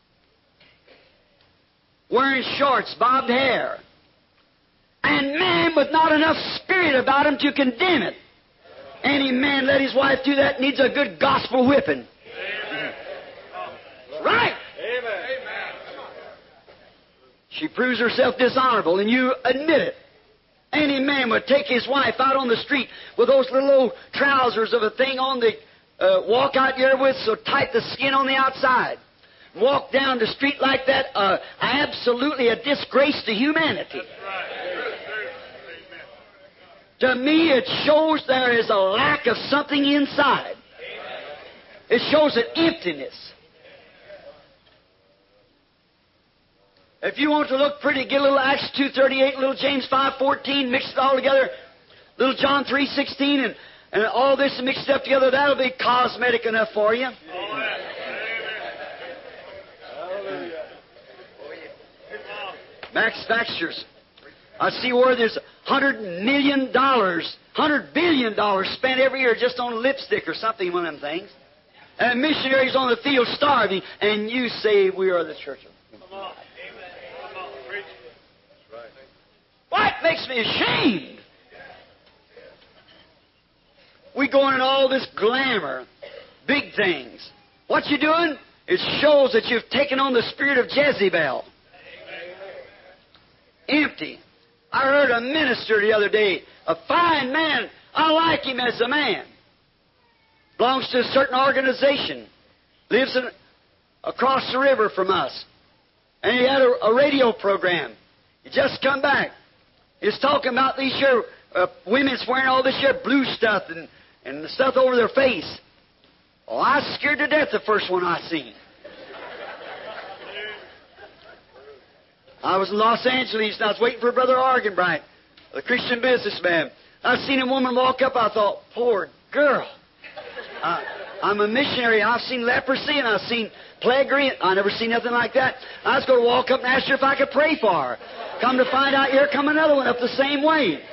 Wearing shorts, bobbed hair. And man with not enough spirit about him to condemn it. Any man let his wife do that needs a good gospel whipping. Amen. Right. Amen. She proves herself dishonorable, and you admit it. Any man would take his wife out on the street with those little old trousers of a thing on the uh, walk out there with so tight the skin on the outside. Walk down the street like that, uh, absolutely a disgrace to humanity. To me, it shows there is a lack of something inside. It shows an emptiness. If you want to look pretty, get a little Acts two thirty-eight, little James five fourteen, mix it all together, little John three sixteen, and, and all this mixed up together, that'll be cosmetic enough for you. Max Factures. I see where there's one hundred million dollars, one hundred billion dollars spent every year just on lipstick or something, one of them things. And missionaries on the field starving, and you say we are the church of God. Why, it makes me ashamed. We going in all this glamour, big things. What you doing? It shows that you've taken on the spirit of Jezebel. Empty. I heard a minister the other day, a fine man. I like him as a man. Belongs to a certain organization. Lives in, across the river from us. And he had a, a radio program. He just come back. He was talking about these here uh, women's wearing all this here blue stuff and, and the stuff over their face. Oh, I was scared to death the first one I seen. I was in Los Angeles, and I was waiting for Brother Argenbright, the Christian businessman. I seen a woman walk up. I thought, poor girl. Uh, I'm a missionary. I've seen leprosy, and I've seen plague. I never seen nothing like that. I was going to walk up and ask her if I could pray for her. Come to find out, here come another one up the same way.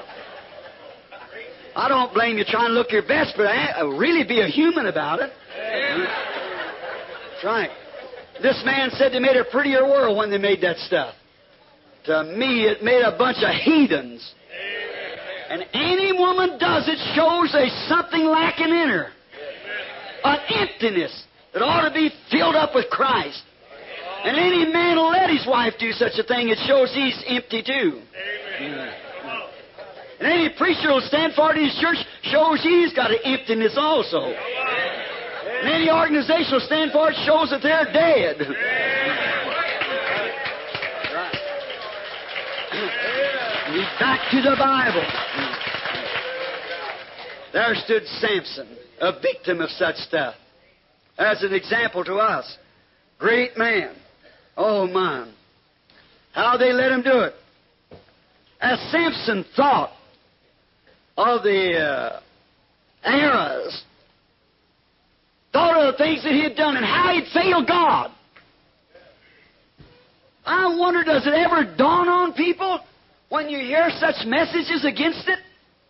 I don't blame you trying to look your best, but I, really be a human about it. That's right. This man said they made a prettier world when they made that stuff. To me, it made a bunch of heathens. And any woman does it shows there's something lacking in her. An emptiness that ought to be filled up with Christ. And any man will let his wife do such a thing, it shows he's empty too. Mm. And any preacher will stand for it in his church shows he's got an emptiness also. And any organization will stand for it shows that they're dead. Right. Back to the Bible. There stood Samson, a victim of such stuff, as an example to us. Great man. Oh, man. How they let him do it. As Samson thought of the uh, eras, thought of the things that he had done and how he'd failed God. I wonder, does it ever dawn on people when you hear such messages against it?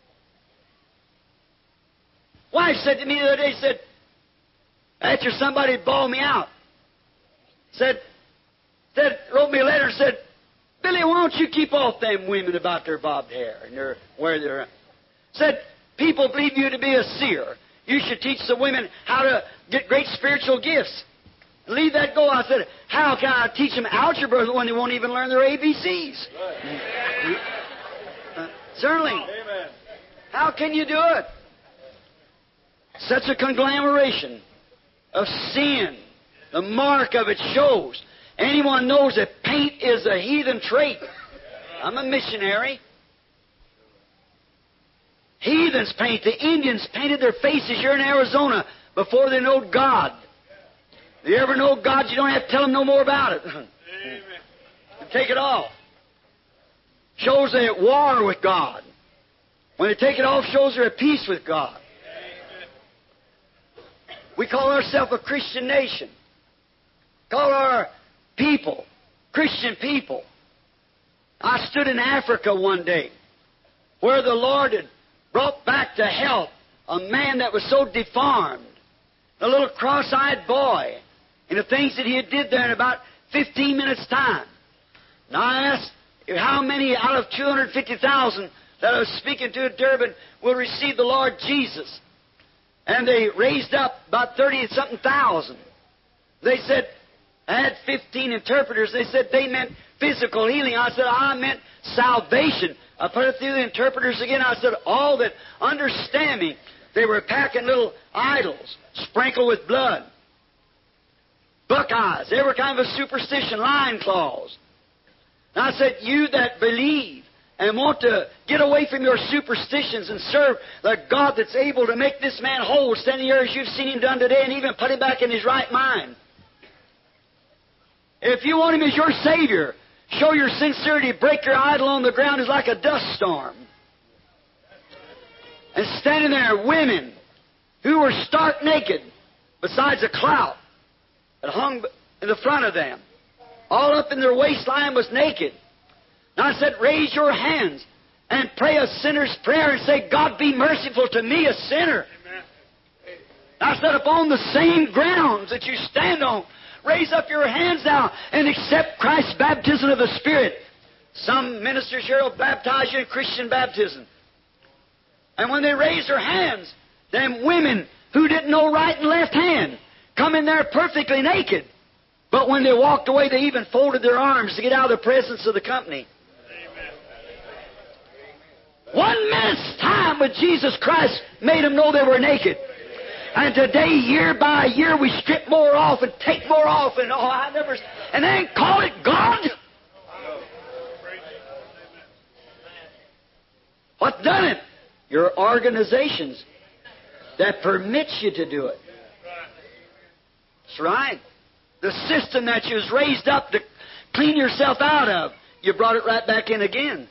Wife said to me the other day, said, after somebody bawled me out, said, said, wrote me a letter and said, Billy, why don't you keep off them women about their bobbed hair and their, where they're at? Said, people believe you to be a seer. You should teach the women how to get great spiritual gifts. Leave that go. I said, how can I teach them algebra when they won't even learn their A B Cs? Right. Uh, certainly. Amen. How can you do it? Such a conglomeration of sin. The mark of it shows. Anyone knows that paint is a heathen trait. I'm a missionary. Heathens paint. The Indians painted their faces here in Arizona before they know God. If you ever know God, you don't have to tell them no more about it. Amen. Take it off. Shows they're at war with God. When they take it off, shows they're at peace with God. Amen. We call ourselves a Christian nation. Call our people Christian people. I stood in Africa one day where the Lord had brought back to health a man that was so deformed, a little cross-eyed boy, and the things that he had did there in about fifteen minutes' time. Now I asked how many out of two hundred fifty thousand that I was speaking to at Durban will receive the Lord Jesus. And they raised up about thirty-something thousand. They said, I had fifteen interpreters. They said they meant physical healing. I said, I meant salvation. I put it through the interpreters again. I said, all that understand me. They were packing little idols, sprinkled with blood. Buckeyes, every kind of a superstition, lion claws. And I said, you that believe and want to get away from your superstitions and serve the God that's able to make this man whole, standing here as you've seen him done today, and even put him back in his right mind. If you want him as your Savior, show your sincerity, break your idol on the ground is like a dust storm. And standing there, women who were stark naked, besides a clout that hung in the front of them. All up in their waistline was naked. And I said, raise your hands and pray a sinner's prayer and say, God be merciful to me, a sinner. Amen. I said, upon the same grounds that you stand on, raise up your hands now and accept Christ's baptism of the Spirit. Some ministers here will baptize you in Christian baptism. And when they raise their hands, them women who didn't know right and left hand come in there perfectly naked. But when they walked away, they even folded their arms to get out of the presence of the company. Amen. One minute's time with Jesus Christ made them know they were naked. And today, year by year, we strip more off and take more off, and oh, I never, and then call it God. What done it? Your organizations that permits you to do it. That's right. The system that you was raised up to clean yourself out of, you brought it right back in again.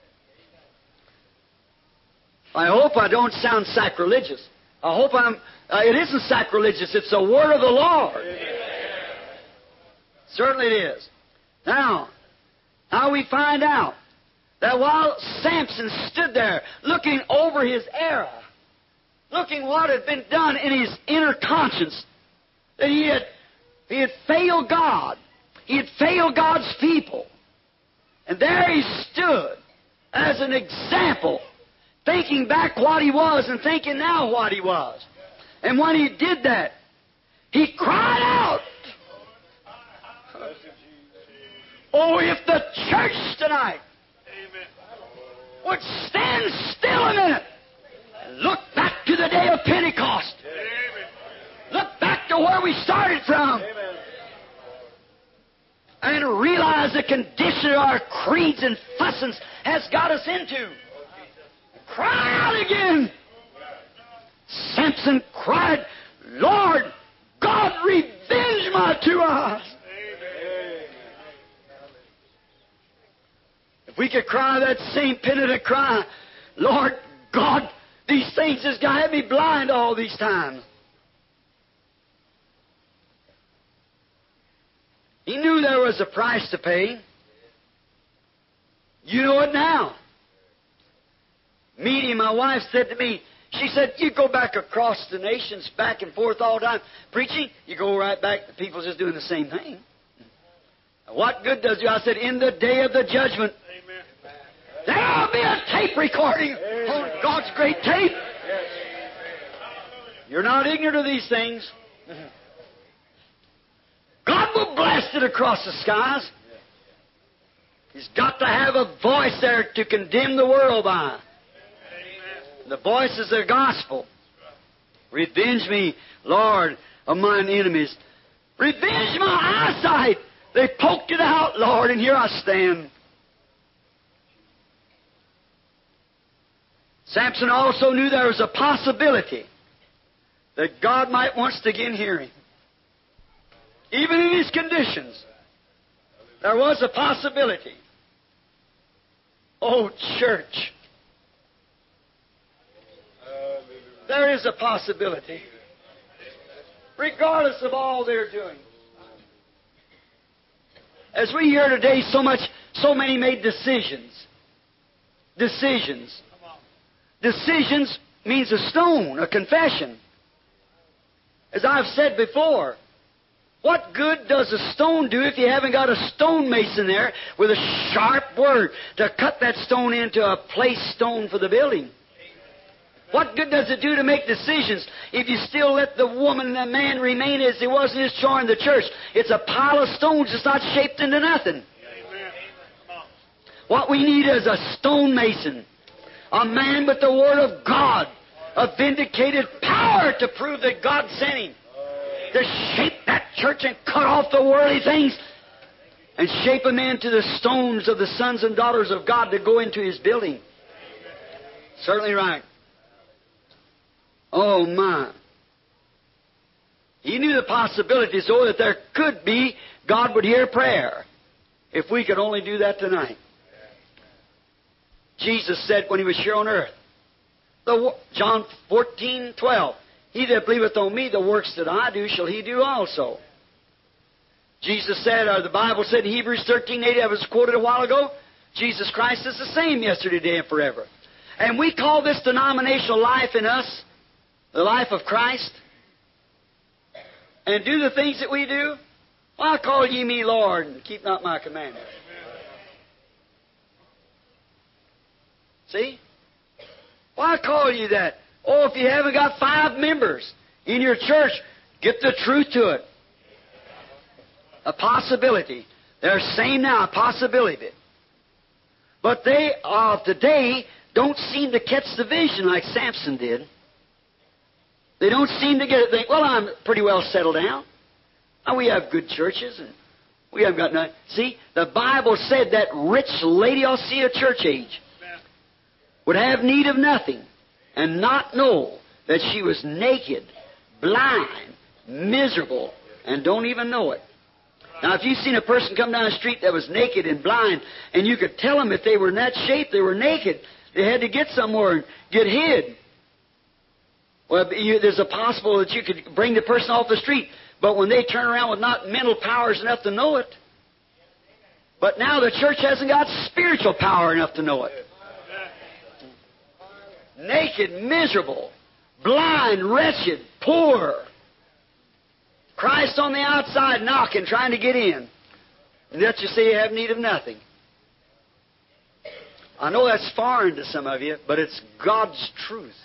I hope I don't sound sacrilegious. I hope I'm... Uh, it isn't sacrilegious. It's the Word of the Lord. Amen. Certainly it is. Now, how we find out that while Samson stood there looking over his era, looking what had been done in his inner conscience, that he had, he had failed God. He had failed God's people. And there he stood as an example, thinking back what he was and thinking now what he was. And when he did that, he cried out, oh, if the church tonight would stand still a minute and look back to the day of Pentecost. Look back to where we started from. And realize the condition our creeds and fussings has got us into. Cry out again. Samson cried, Lord, God, revenge my two eyes. If we could cry that same penitent cry, Lord God, these things has got me blind all these times. He knew there was a price to pay. You know it now. Meeting, my wife said to me, she said, you go back across the nations, back and forth all the time, preaching, you go right back, the people just doing the same thing. What good does you? I said, in the day of the judgment, amen, there'll be a tape recording amen. On God's great tape. Yes. You're not ignorant of these things. God will blast it across the skies. He's got to have a voice there to condemn the world by. The voice is the gospel. Revenge me, Lord, of mine enemies. Revenge my eyesight. They poked it out, Lord, and here I stand. Samson also knew there was a possibility that God might once again hear him. Even in his conditions, there was a possibility. Oh, church, there is a possibility. Regardless of all they're doing. As we hear today, so much, so many made decisions. Decisions. Decisions means a stone, a confession. As I've said before, what good does a stone do if you haven't got a stonemason there with a sharp word to cut that stone into a place stone for the building? What good does it do to make decisions if you still let the woman and the man remain as he was in his chore in the church? It's a pile of stones that's not shaped into nothing. What we need is a stonemason, a man with the Word of God, a vindicated power to prove that God sent him, to shape that church and cut off the worldly things and shape them into the stones of the sons and daughters of God to go into His building. Certainly right. Oh, my. He knew the possibilities, though, that there could be, God would hear prayer if we could only do that tonight. Jesus said when He was here on earth, the, John fourteen twelve, he that believeth on me, the works that I do shall he do also. Jesus said, or the Bible said in Hebrews thirteen eighty, I was quoted a while ago, Jesus Christ is the same yesterday, today, and forever. And we call this denominational life in us the life of Christ, and do the things that we do. Why call ye me Lord, and keep not my commandments? See? Why call you that? Oh, if you haven't got five members in your church, get the truth to it. A possibility. They're saying now a possibility. But they of today don't seem to catch the vision like Samson did. They don't seem to get it. Think, well, I'm pretty well settled down. Now, we have good churches, and we haven't got nothing. See, the Bible said that rich Laodicea church age would have need of nothing and not know that she was naked, blind, miserable, and don't even know it. Now, if you've seen a person come down the street that was naked and blind, and you could tell them if they were in that shape, they were naked, they had to get somewhere and get hid. Well, you, there's a possible that you could bring the person off the street, but when they turn around with not mental powers enough to know it, but now the church hasn't got spiritual power enough to know it. Naked, miserable, blind, wretched, poor. Christ on the outside knocking, trying to get in. And yet you say you have need of nothing. I know that's foreign to some of you, but it's God's truth.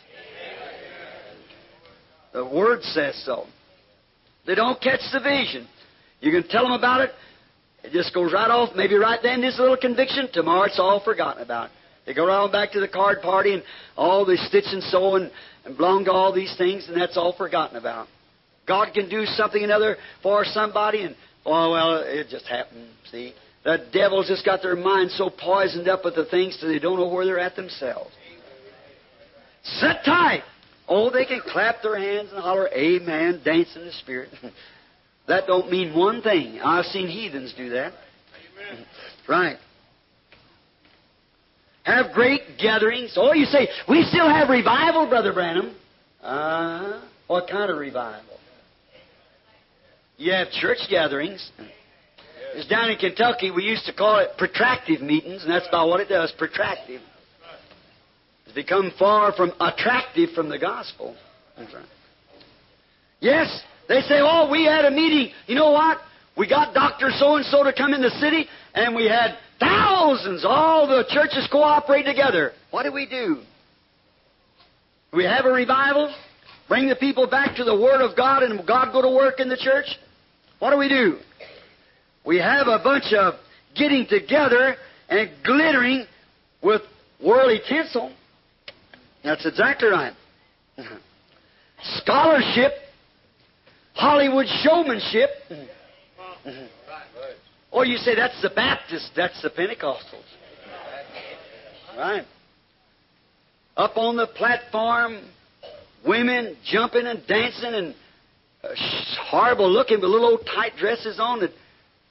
The Word says so. They don't catch the vision. You can tell them about it, it just goes right off. Maybe right then this little conviction, tomorrow it's all forgotten about. They go right on back to the card party and all the stitch and sew and, and belong to all these things, and that's all forgotten about. God can do something another for somebody, and, oh, well, it just happened, see. The devil's just got their mind so poisoned up with the things that they don't know where they're at themselves. Sit tight. Oh, they can clap their hands and holler, amen, dance in the Spirit. That don't mean one thing. I've seen heathens do that. Amen. Right. Have great gatherings. Oh, you say, we still have revival, Brother Branham. Uh, what kind of revival? You have church gatherings. It's down in Kentucky, we used to call it protractive meetings, and that's about what it does, protractive. It's become far from attractive from the gospel. That's right. Yes, they say, oh, we had a meeting. You know what? We got Doctor So-and-so to come in the city, and we had thousands. All the churches cooperate together. What do we do? Do we have a revival? Bring the people back to the Word of God, and God go to work in the church? What do we do? We have a bunch of getting together and glittering with worldly tinsel. That's exactly right. Scholarship, Hollywood showmanship. Or you say that's the Baptists, that's the Pentecostals. Right. Up on the platform, women jumping and dancing and uh, horrible looking with little old tight dresses on. That,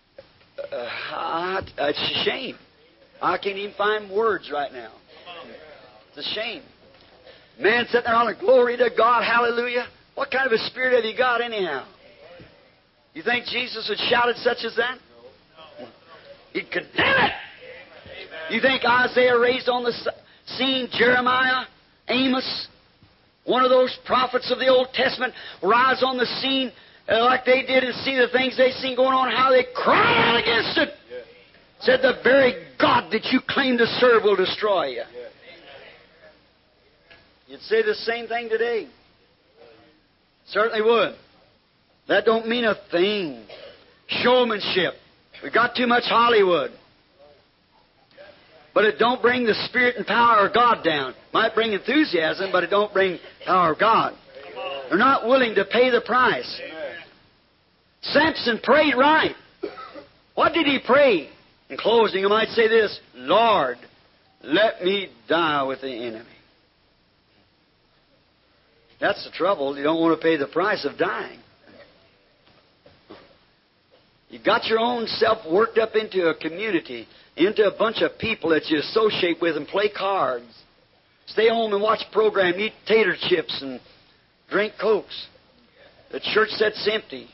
uh, it's a shame. I can't even find words right now. It's a shame. Man sitting there on a glory to God, hallelujah. What kind of a spirit have you got anyhow? You think Jesus would shout at such as that? He'd condemn it. You think Isaiah raised on the scene, Jeremiah, Amos, one of those prophets of the Old Testament, rise on the scene uh, like they did and see the things they seen going on, how they cried out against it. Yeah. Said, the very God that you claim to serve will destroy you. Yeah. You'd say the same thing today. Certainly would. That don't mean a thing. Showmanship. We've got too much Hollywood. But it don't bring the Spirit and power of God down. Might bring enthusiasm, but it don't bring power of God. They're not willing to pay the price. Samson prayed right. What did he pray? In closing, I might say this, Lord, let me die with the enemy. That's the trouble. You don't want to pay the price of dying. You got your own self worked up into a community, into a bunch of people that you associate with and play cards. Stay home and watch a program, eat tater chips and drink Cokes. The church sits empty.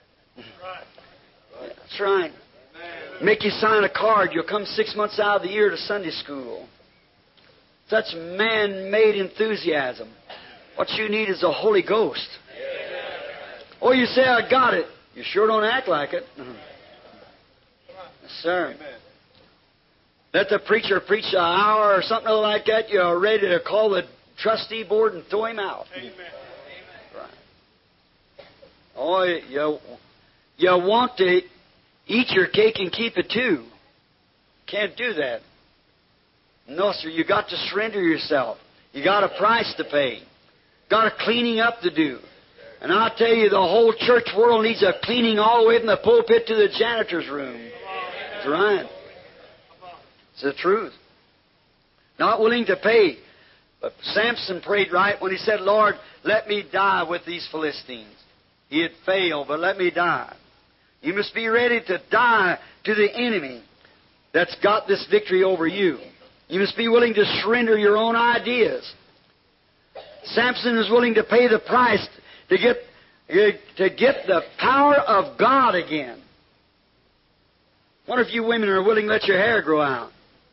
That's right. Make you sign a card. You'll come six months out of the year to Sunday school. Such man-made enthusiasm. What you need is the Holy Ghost. Or you say, I got it. You sure don't act like it. Yes, sir. Let the preacher preach an hour or something like that. You're ready to call the trustee board and throw him out. Amen. Right. Oh, you, you want to eat your cake and keep it too. Can't do that. No, sir. You got to surrender yourself. You got a price to pay. Got a cleaning up to do. And I'll tell you, the whole church world needs a cleaning all the way from the pulpit to the janitor's room. That's right. It's the truth. Not willing to pay. But Samson prayed right when he said, Lord, let me die with these Philistines. He had failed, but let me die. You must be ready to die to the enemy that's got this victory over you. You must be willing to surrender your own ideas. Samson is willing to pay the price to get, to get the power of God again. Wonder if you women are willing to let your hair grow out.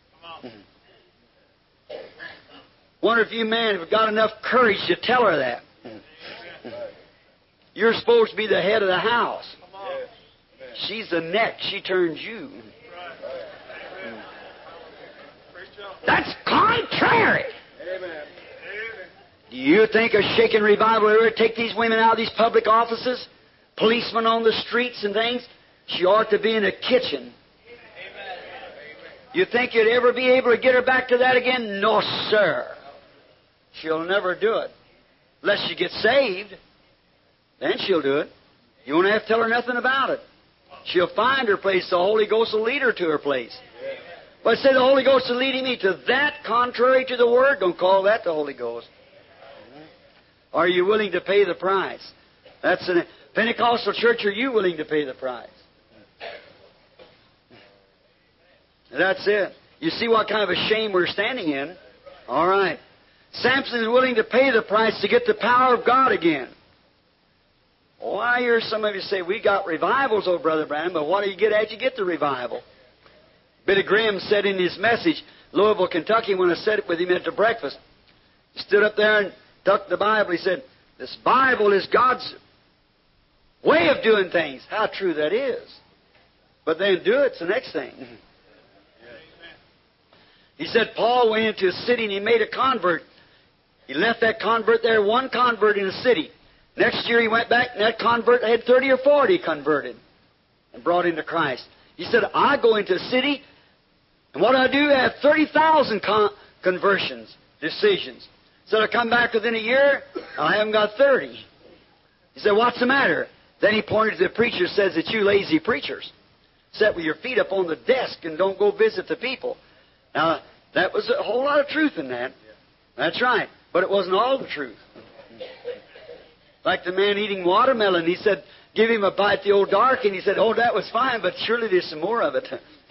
Wonder if you men have got enough courage to tell her that. You're supposed to be the head of the house. She's the neck. She turns you. That's contrary. Do you think a shaken revival will ever take these women out of these public offices? Policemen on the streets and things? She ought to be in a kitchen. You think you'd ever be able to get her back to that again? No, sir. She'll never do it. Unless she gets saved. Then she'll do it. You won't have to tell her nothing about it. She'll find her place. The Holy Ghost will lead her to her place. But say the Holy Ghost is leading me to that contrary to the Word. Don't call that the Holy Ghost. Are you willing to pay the price? That's a Pentecostal church. Are you willing to pay the price? That's it. You see what kind of a shame we're standing in? All right. Samson is willing to pay the price to get the power of God again. Oh, I hear some of you say, we got revivals, oh, Brother Branham, but what do you get after you get the revival? Billy Graham said in his message, Louisville, Kentucky, when I said it with him at the breakfast, he stood up there and tucked the Bible. He said, this Bible is God's way of doing things. How true that is. But then do it's the next thing. He said Paul went into a city and he made a convert. He left that convert there, one convert in a city. Next year he went back and that convert had thirty or forty converted and brought into Christ. He said, I go into a city and what I do, I have thirty thousand con- conversions, decisions. So I come back within a year, I haven't got thirty. He said, what's the matter? Then he pointed to the preacher and says, it's you lazy preachers. Sit with your feet up on the desk and don't go visit the people. Now, that was a whole lot of truth in that. That's right. But it wasn't all the truth. Like the man eating watermelon, he said, give him a bite the old dark, and he said, oh, that was fine, but surely there's some more of it.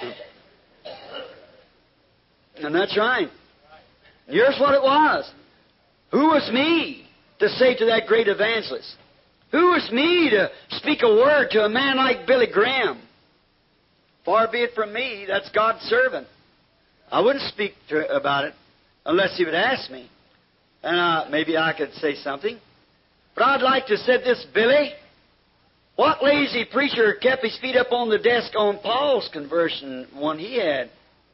And that's right. Here's what it was. Who was me to say to that great evangelist? Who was me to speak a word to a man like Billy Graham? Far be it from me, that's God's servant. I wouldn't speak to, about it unless he would ask me. And uh, maybe I could say something. But I'd like to say this, Billy. What lazy preacher kept his feet up on the desk on Paul's conversion one he had?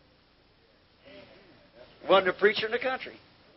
Wasn't a preacher in the country.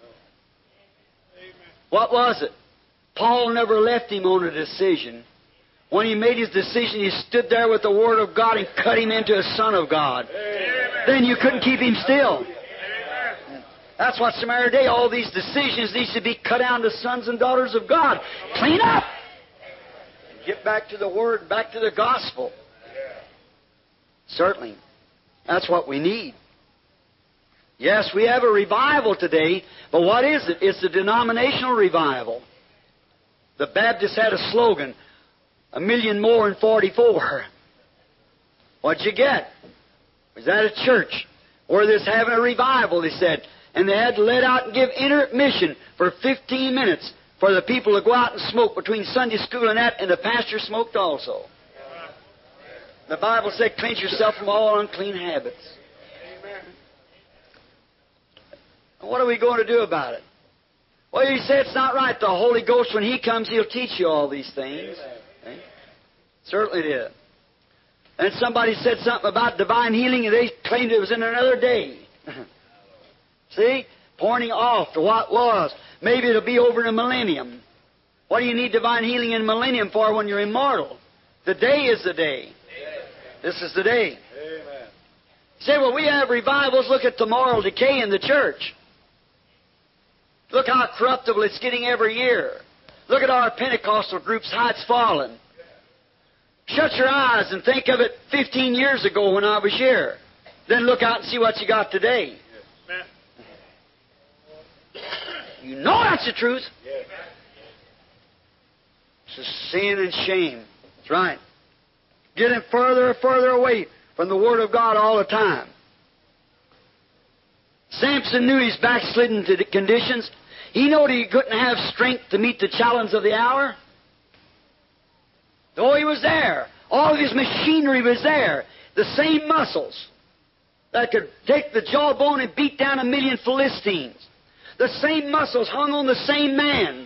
What was it? Paul never left him on a decision. When he made his decision, he stood there with the Word of God and cut him into a Son of God. Amen. Then you couldn't keep him still. Amen. That's what's the matter today. All these decisions need to be cut down to sons and daughters of God. Clean up! Get back to the Word, back to the gospel. Certainly. That's what we need. Yes, we have a revival today, but what is it? It's a denominational revival. The Baptists had a slogan, a million more in forty-four. What'd you get? Was that a church where they're having a revival, they said, and they had to let out and give intermission for fifteen minutes for the people to go out and smoke between Sunday school and that, and the pastor smoked also. The Bible said, cleanse yourself from all unclean habits. What are we going to do about it? Well, you say it's not right. The Holy Ghost, when He comes, He'll teach you all these things. Okay? Certainly did. And somebody said something about divine healing, and they claimed it was in another day. See? Pointing off to what was. Maybe it'll be over in a millennium. What do you need divine healing in a millennium for when you're immortal? The day is the day. This is the day. Amen. You say, well, we have revivals. Look at the moral decay in the church. Look how corruptible it's getting every year. Look at our Pentecostal groups, how it's fallen. Shut your eyes and think of it fifteen years ago when I was here. Then look out and see what you got today. Yes. You know that's the truth. Yes. It's sin and shame. That's right. Getting further and further away from the Word of God all the time. Samson knew his backslidden conditions. He knew he couldn't have strength to meet the challenge of the hour. Though he was there, all of his machinery was there. The same muscles that could take the jawbone and beat down a million Philistines. The same muscles hung on the same man.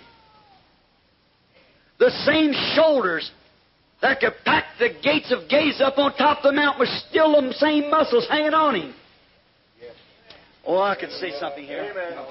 The same shoulders that could pack the gates of Gaza up on top of the mountain was still the same muscles hanging on him. Oh, I could say something here.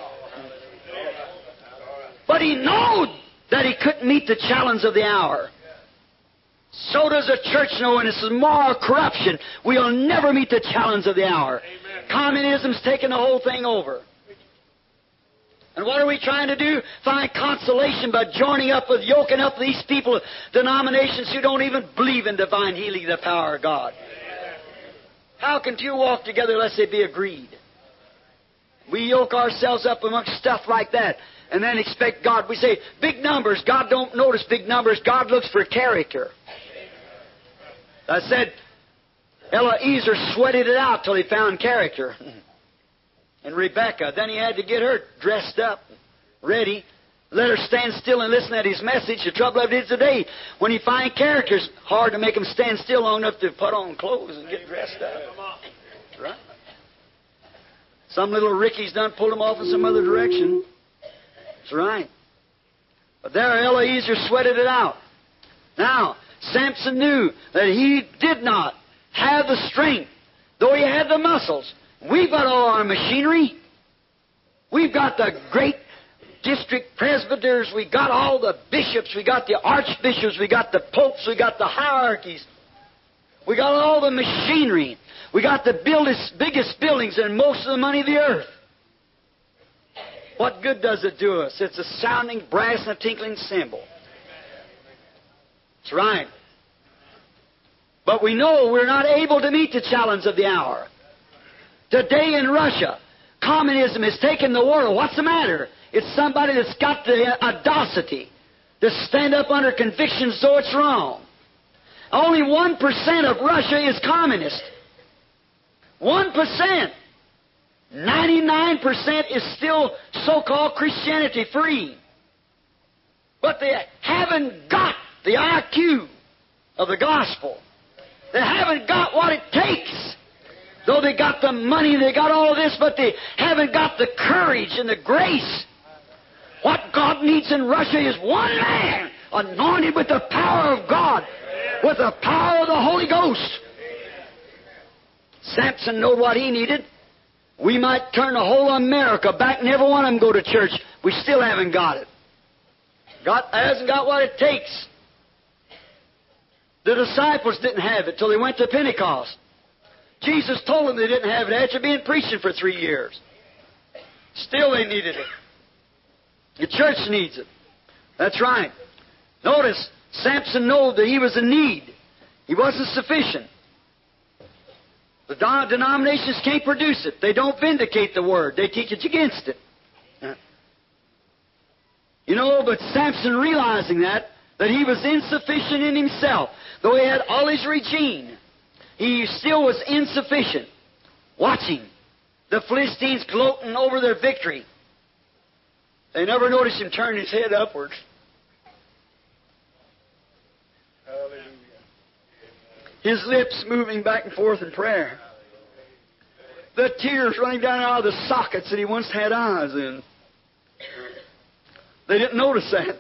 But he knew that he couldn't meet the challenge of the hour. So does the church know, and it's moral corruption. We'll never meet the challenge of the hour. Amen. Communism's taken the whole thing over. And what are we trying to do? Find consolation by joining up with, yoking up these people, denominations who don't even believe in divine healing, the power of God. How can two walk together unless they be agreed? We yoke ourselves up amongst stuff like that and then expect God. We say, big numbers. God don't notice big numbers. God looks for character. I said, Eliezer sweated it out till he found character. And Rebecca, then he had to get her dressed up, ready, let her stand still and listen at his message. The trouble of it is today, when you find character, it's hard to make them stand still long enough to put on clothes and get dressed up. Right? Some little Ricky's done pulled them off in some other direction. That's right. But there Eliezer sweated it out. Now, Samson knew that he did not have the strength, though he had the muscles. We've got all our machinery. We've got the great district presbyters. We've got all the bishops. We've got the archbishops. We've got the popes. We've got the hierarchies. We've got all the machinery. We've got the biggest, biggest buildings and most of the money of the earth. What good does it do us? It's a sounding brass and a tinkling cymbal. That's right. But we know we're not able to meet the challenge of the hour. Today in Russia, communism has taken the world. What's the matter? It's somebody that's got the audacity to stand up under conviction so it's wrong. Only one percent of Russia is communist. One percent. Ninety-nine percent is still so-called Christianity free. But they haven't got the I Q of the gospel. They haven't got what it takes. Though they got the money and they got all of this, but they haven't got the courage and the grace. What God needs in Russia is one man anointed with the power of God, with the power of the Holy Ghost. Samson knew what he needed. We might turn the whole America back, never one of them go to church. We still haven't got it. God hasn't got what it takes. The disciples didn't have it till they went to Pentecost. Jesus told them they didn't have it after being preaching for three years. Still they needed it. The church needs it. That's right. Notice, Samson knew that he was in need. He wasn't sufficient. The denominations can't produce it. They don't vindicate the Word. They teach it against it. You know, but Samson, realizing that, that he was insufficient in himself, though he had all his regime, he still was insufficient. Watching the Philistines gloating over their victory. They never noticed him turn his head upwards. Hallelujah. His lips moving back and forth in prayer. The tears running down out of the sockets that he once had eyes in. They didn't notice that.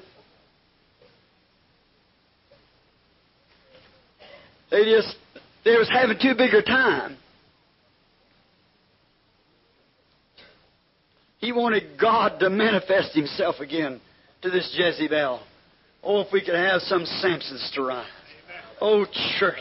They just, they was having too big a time. He wanted God to manifest Himself again to this Jezebel. Oh, if we could have some Samsons to rise. Oh, church.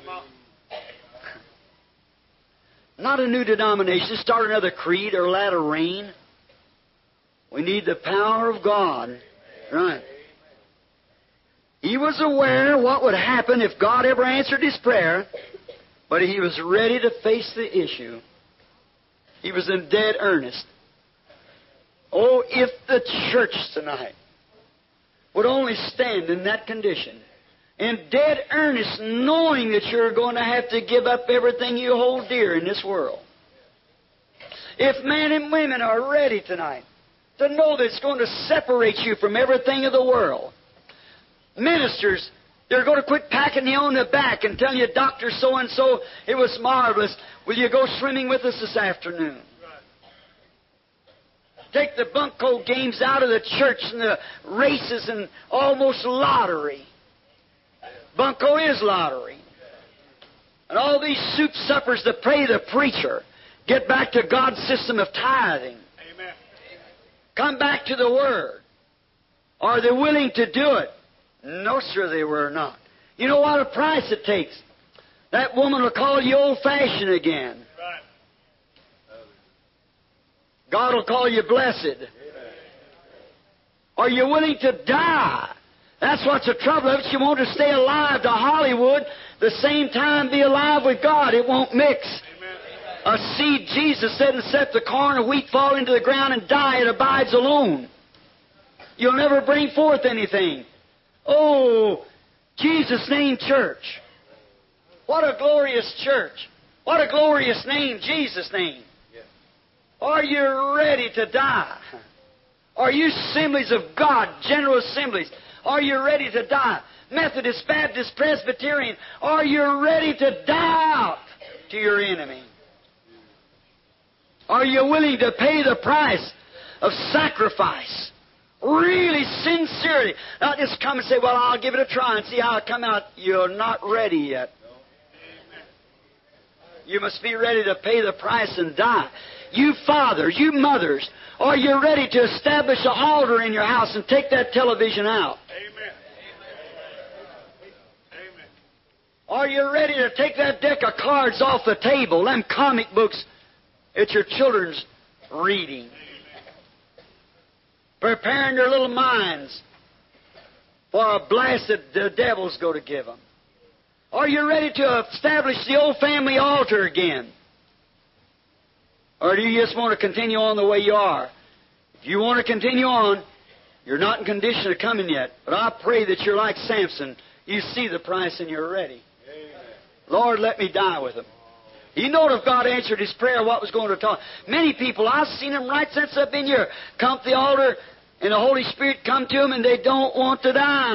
Not a new denomination. Start another creed or let it rain. We need the power of God. Right. He was aware what would happen if God ever answered his prayer, but he was ready to face the issue. He was in dead earnest. Oh, if the church tonight would only stand in that condition, in dead earnest, knowing that you're going to have to give up everything you hold dear in this world. If men and women are ready tonight to know that it's going to separate you from everything of the world, ministers, they're going to quit packing you on the back and telling you, Doctor so-and-so, it was marvelous. Will you go swimming with us this afternoon? Take the bunco games out of the church and the races and almost lottery. Bunco is lottery. And all these soup suppers that pray the preacher, get back to God's system of tithing. Amen. Come back to the Word. Are they willing to do it? No, sir, they were not. You know what a price it takes? That woman will call you old-fashioned again. Right. God will call you blessed. Amen. Are you willing to die? That's what's the trouble of it. You want to stay alive to Hollywood, the same time be alive with God. It won't mix. Amen. A seed, Jesus said, and set the corn of wheat fall into the ground and die, it abides alone. You'll never bring forth anything. Oh, Jesus' name church. What a glorious church. What a glorious name, Jesus' name. Are you ready to die? Are you assemblies of God, general assemblies? Are you ready to die? Methodist, Baptist, Presbyterian, are you ready to die out to your enemy? Are you willing to pay the price of sacrifice? Really, sincerely. Not just come and say, well, I'll give it a try and see how it come out. You're not ready yet. You must be ready to pay the price and die. You fathers, you mothers, are you ready to establish an altar in your house and take that television out? Amen. Amen. Are you ready to take that deck of cards off the table, them comic books that your children's reading? Preparing their little minds for a blast that the devil's going to give them. Are you ready to establish the old family altar again? Or do you just want to continue on the way you are? If you want to continue on, you're not in condition of coming yet. But I pray that you're like Samson. You see the price and you're ready. Amen. Lord, let me die with him. You know if God answered his prayer, what was going to talk. Many people, I've seen them right since I've been here, come to the altar and the Holy Spirit come to them and they don't want to die.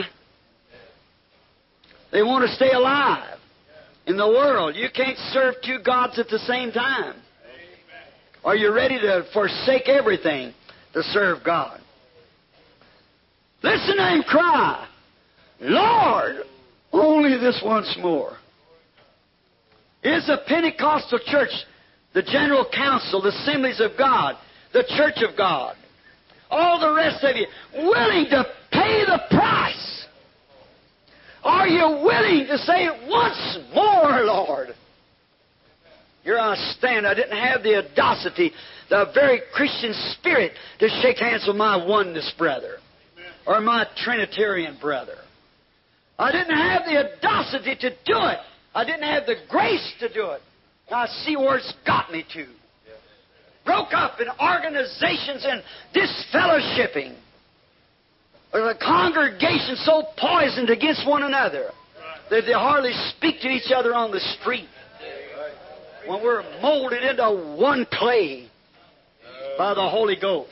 They want to stay alive in the world. You can't serve two gods at the same time. Are you ready to forsake everything to serve God? Listen to him cry, Lord, only this once more. Is the Pentecostal church, the General Council, the Assemblies of God, the Church of God, all the rest of you, willing to pay the price? Are you willing to say once more, Lord? Here I stand. I didn't have the audacity, the very Christian spirit, to shake hands with my oneness brother or my Trinitarian brother. I didn't have the audacity to do it. I didn't have the grace to do it. Now I see where it's got me to. Broke up in organizations and disfellowshipping. The congregation so poisoned against one another that they hardly speak to each other on the street. When we're molded into one clay by the Holy Ghost.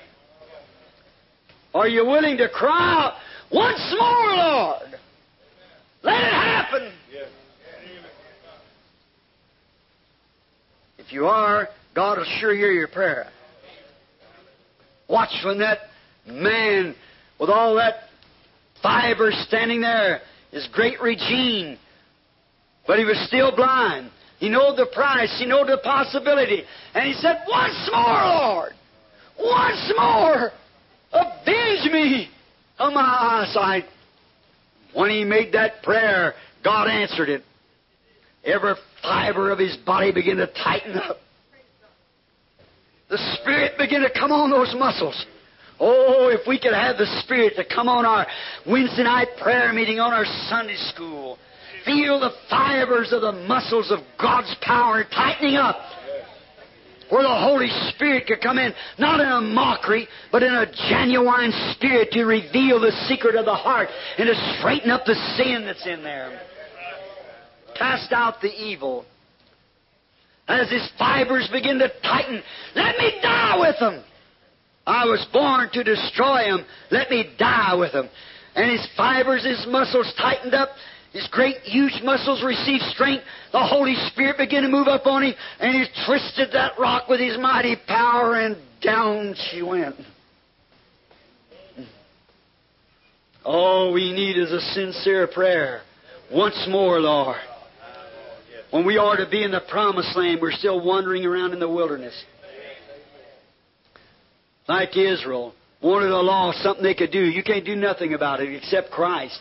Are you willing to cry out, once more, Lord? Let it happen. If you are, God will sure hear your prayer. Watch when that man with all that fiber standing there, his great Regine, but he was still blind. He knew the price. He knew the possibility. And he said, once more, Lord. Once more. Avenge me of my eyesight. When he made that prayer, God answered it. Every fiber of his body began to tighten up. The Spirit began to come on those muscles. Oh, if we could have the Spirit to come on our Wednesday night prayer meeting, on our Sunday school. Feel the fibers of the muscles of God's power tightening up. where the Holy Spirit could come in, not in a mockery, but in a genuine spirit to reveal the secret of the heart and to straighten up the sin that's in there. Cast out the evil. As his fibers begin to tighten, let me die with them. I was born to destroy him. Let me die with him. And his fibers, his muscles tightened up. His great, huge muscles received strength. The Holy Spirit began to move up on him, and he twisted that rock with his mighty power, and down she went. All we need is a sincere prayer. Once more, Lord. When we are to be in the promised land, we're still wandering around in the wilderness. Like Israel, wanted a law, something they could do. You can't do nothing about it except Christ.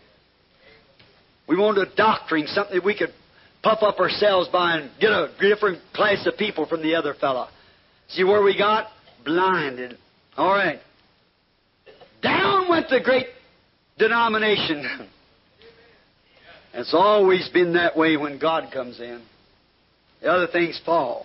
We wanted a doctrine, something that we could puff up ourselves by and get a different class of people from the other fella. See where we got? Blinded. All right. Down went the great denomination. It's always been that way when God comes in. The other things fall.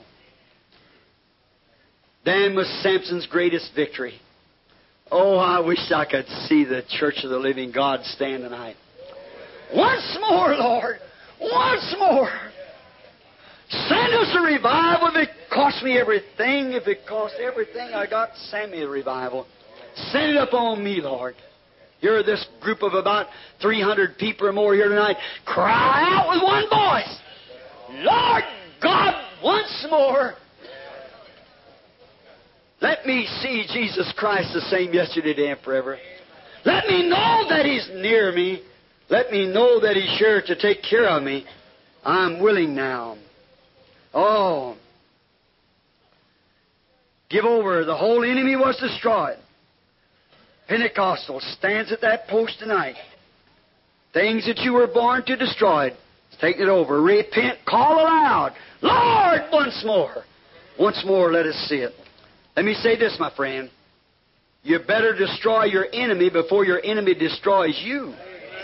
Dan was Samson's greatest victory. Oh, I wish I could see the Church of the Living God stand tonight. Once more, Lord. Once more. Send us a revival. If it costs me everything, if it costs everything I got, send me a revival. Send it upon me, Lord. Here, this group of about three hundred people or more here tonight, cry out with one voice, Lord God, once more. Let me see Jesus Christ the same yesterday, today, and forever. Let me know that He's near me. Let me know that He's sure to take care of me. I'm willing now. Oh. Give over. The whole enemy was destroyed. Pentecostal stands at that post tonight. Things that you were born to destroy, take it over. Repent. Call aloud. Lord, once more. Once more, let us see it. Let me say this, my friend. You better destroy your enemy before your enemy destroys you.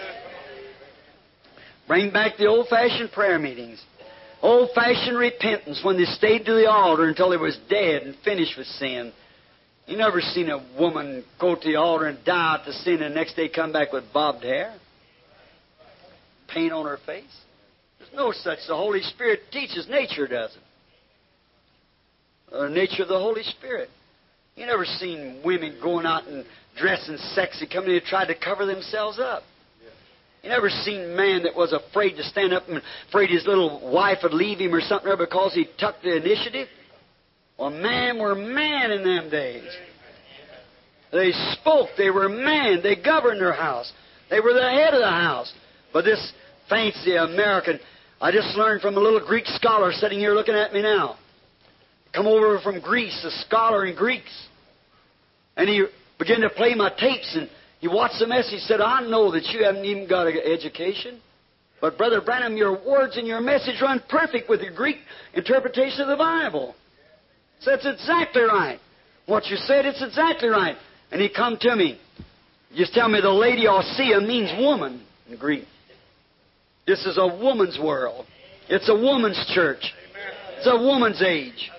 Bring back the old-fashioned prayer meetings. Old-fashioned repentance when they stayed to the altar until they was dead and finished with sin. You never seen a woman go to the altar and die out to sin and the next day come back with bobbed hair? Paint on her face? There's no such. The Holy Spirit teaches. Nature doesn't. The nature of the Holy Spirit. You never seen women going out and dressing sexy, coming in and trying to cover themselves up. You never seen a man that was afraid to stand up and afraid his little wife would leave him or something because he took the initiative? Well, man were man in them days. They spoke. They were man. They governed their house. They were the head of the house. But this fancy American, I just learned from a little Greek scholar sitting here looking at me now. Come over from Greece, a scholar in Greeks. And he began to play my tapes, and he watched the message. He said, I know that you haven't even got an education, but Brother Branham, your words and your message run perfect with your Greek interpretation of the Bible. So it's exactly right. What you said, it's exactly right. And he come to me. Just tell me the Laodicea means woman in Greek. This is a woman's world. It's a woman's church. It's a woman's age.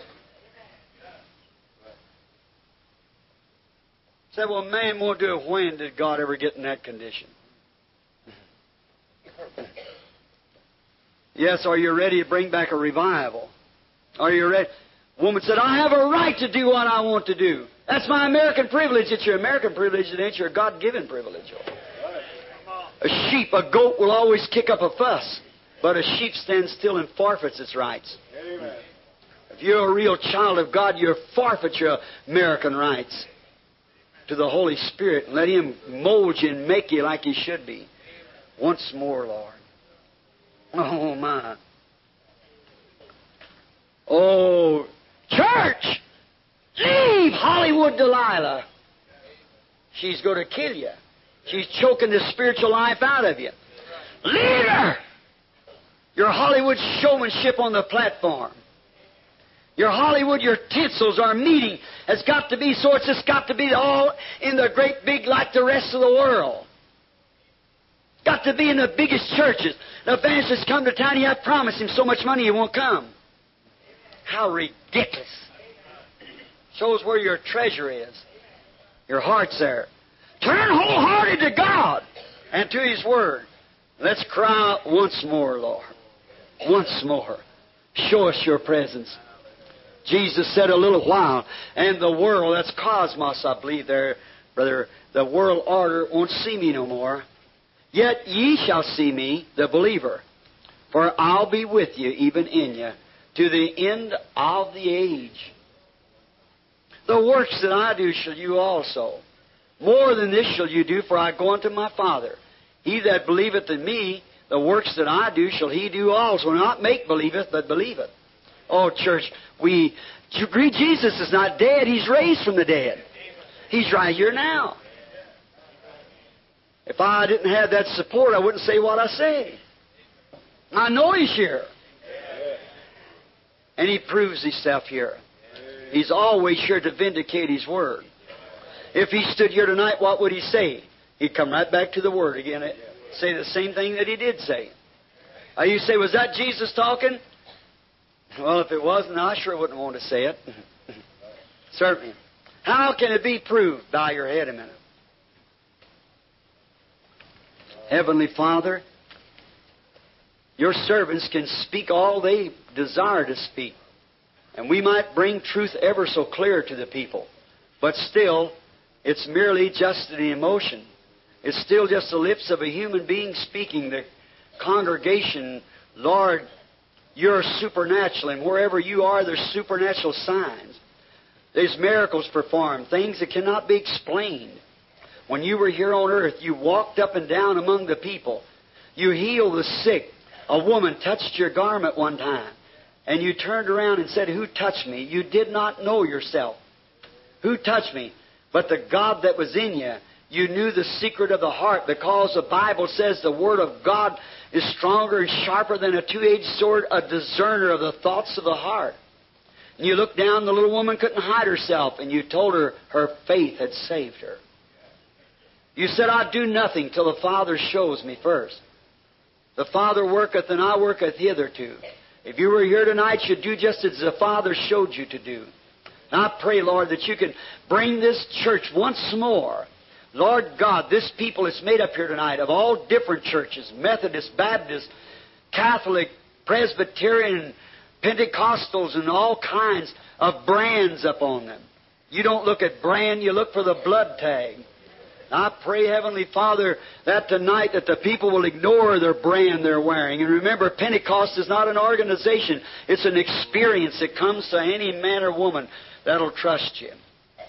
Said, well, man won't do it. When did God ever get in that condition? Yes, are you ready to bring back a revival? Are you ready? Woman said, I have a right to do what I want to do. That's my American privilege. It's your American privilege. It ain't your God-given privilege. A sheep, a goat will always kick up a fuss, but a sheep stands still and forfeits its rights. Amen. If you're a real child of God, you forfeit your American rights to the Holy Spirit and let Him mold you and make you like He should be. Once more, Lord. Oh, my. Oh, church! Leave Hollywood Delilah. She's going to kill you. She's choking the spiritual life out of you. Leave her! Your Hollywood showmanship on the platform. Your Hollywood, your tinsels, our meeting has got to be so it's just got to be all in the great big like the rest of the world. Got to be in the biggest churches. The evangelist come to town, you have to promise him so much money he won't come. How ridiculous. Shows where your treasure is. Your heart's there. Turn wholehearted to God and to His Word. Let's cry out once more, Lord. Once more. Show us your presence. Jesus said a little while, and the world, that's cosmos, I believe there, brother, the world order won't see me no more. Yet ye shall see me, the believer, for I'll be with you, even in you, to the end of the age. The works that I do shall you also. More than this shall you do, for I go unto my Father. He that believeth in me, the works that I do shall he do also. Not make believeth, but believeth. Oh, church, we you agree Jesus is not dead. He's raised from the dead. He's right here now. If I didn't have that support, I wouldn't say what I say. I know He's here. And He proves Himself here. He's always here to vindicate His Word. If He stood here tonight, what would He say? He'd come right back to the Word again and say the same thing that He did say. Now you say, was that Jesus talking? Well, if it wasn't, I sure wouldn't want to say it. Certainly. How can it be proved? Bow your head a minute. Heavenly Father, your servants can speak all they desire to speak. And we might bring truth ever so clear to the people. But still, it's merely just an emotion. It's still just the lips of a human being speaking. The congregation, Lord, You're supernatural. And wherever You are, there's supernatural signs. There's miracles performed, things that cannot be explained. When You were here on earth, You walked up and down among the people. You healed the sick. A woman touched Your garment one time. And You turned around and said, who touched me? You did not know yourself. Who touched me? But the God that was in you. You knew the secret of the heart, because the Bible says the Word of God is stronger and sharper than a two-edged sword, a discerner of the thoughts of the heart. And you looked down, the little woman couldn't hide herself, and You told her her faith had saved her. You said, I do nothing till the Father shows me first. The Father worketh, and I worketh hitherto. If you were here tonight, you'd do just as the Father showed you to do. And I pray, Lord, that You can bring this church once more. Lord God, this people is made up here tonight of all different churches, Methodist, Baptist, Catholic, Presbyterian, Pentecostals, and all kinds of brands upon them. You don't look at brand, you look for the blood tag. I pray, Heavenly Father, that tonight that the people will ignore their brand they're wearing. And remember, Pentecost is not an organization. It's an experience that comes to any man or woman that'll trust You.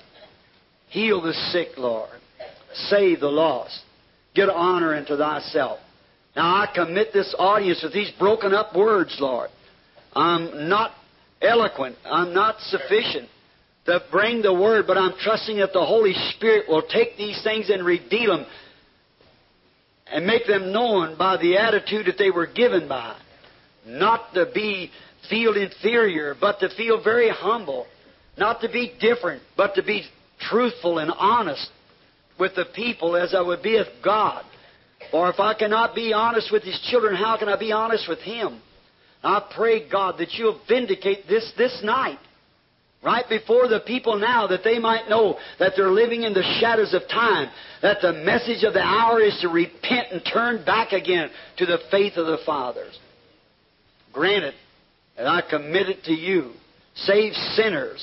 Heal the sick, Lord. Save the lost. Get honor into Thyself. Now I commit this audience with these broken up words, Lord. I'm not eloquent. I'm not sufficient to bring the Word, but I'm trusting that the Holy Spirit will take these things and reveal them and make them known by the attitude that they were given by. Not to be feel inferior, but to feel very humble. Not to be different, but to be truthful and honest with the people as I would be with God. For if I cannot be honest with His children, how can I be honest with Him? I pray, God, that You'll vindicate this this night, right before the people now, that they might know that they're living in the shadows of time, that the message of the hour is to repent and turn back again to the faith of the fathers. Grant it, and I commit it to You. Save sinners.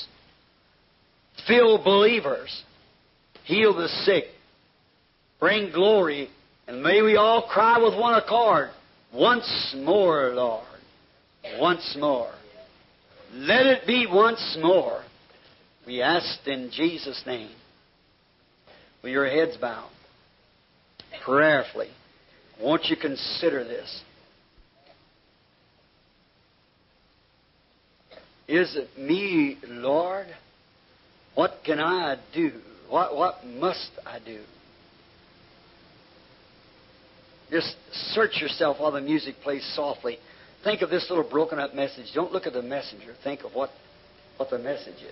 Fill believers. Heal the sick. Bring glory. And may we all cry with one accord, once more, Lord. Once more. Let it be once more. We ask in Jesus' name. With your heads bowed. Prayerfully. Won't you consider this? Is it me, Lord? What can I do? What, what must I do? Just search yourself while the music plays softly. Think of this little broken up message. Don't look at the messenger. Think of what, what the message is.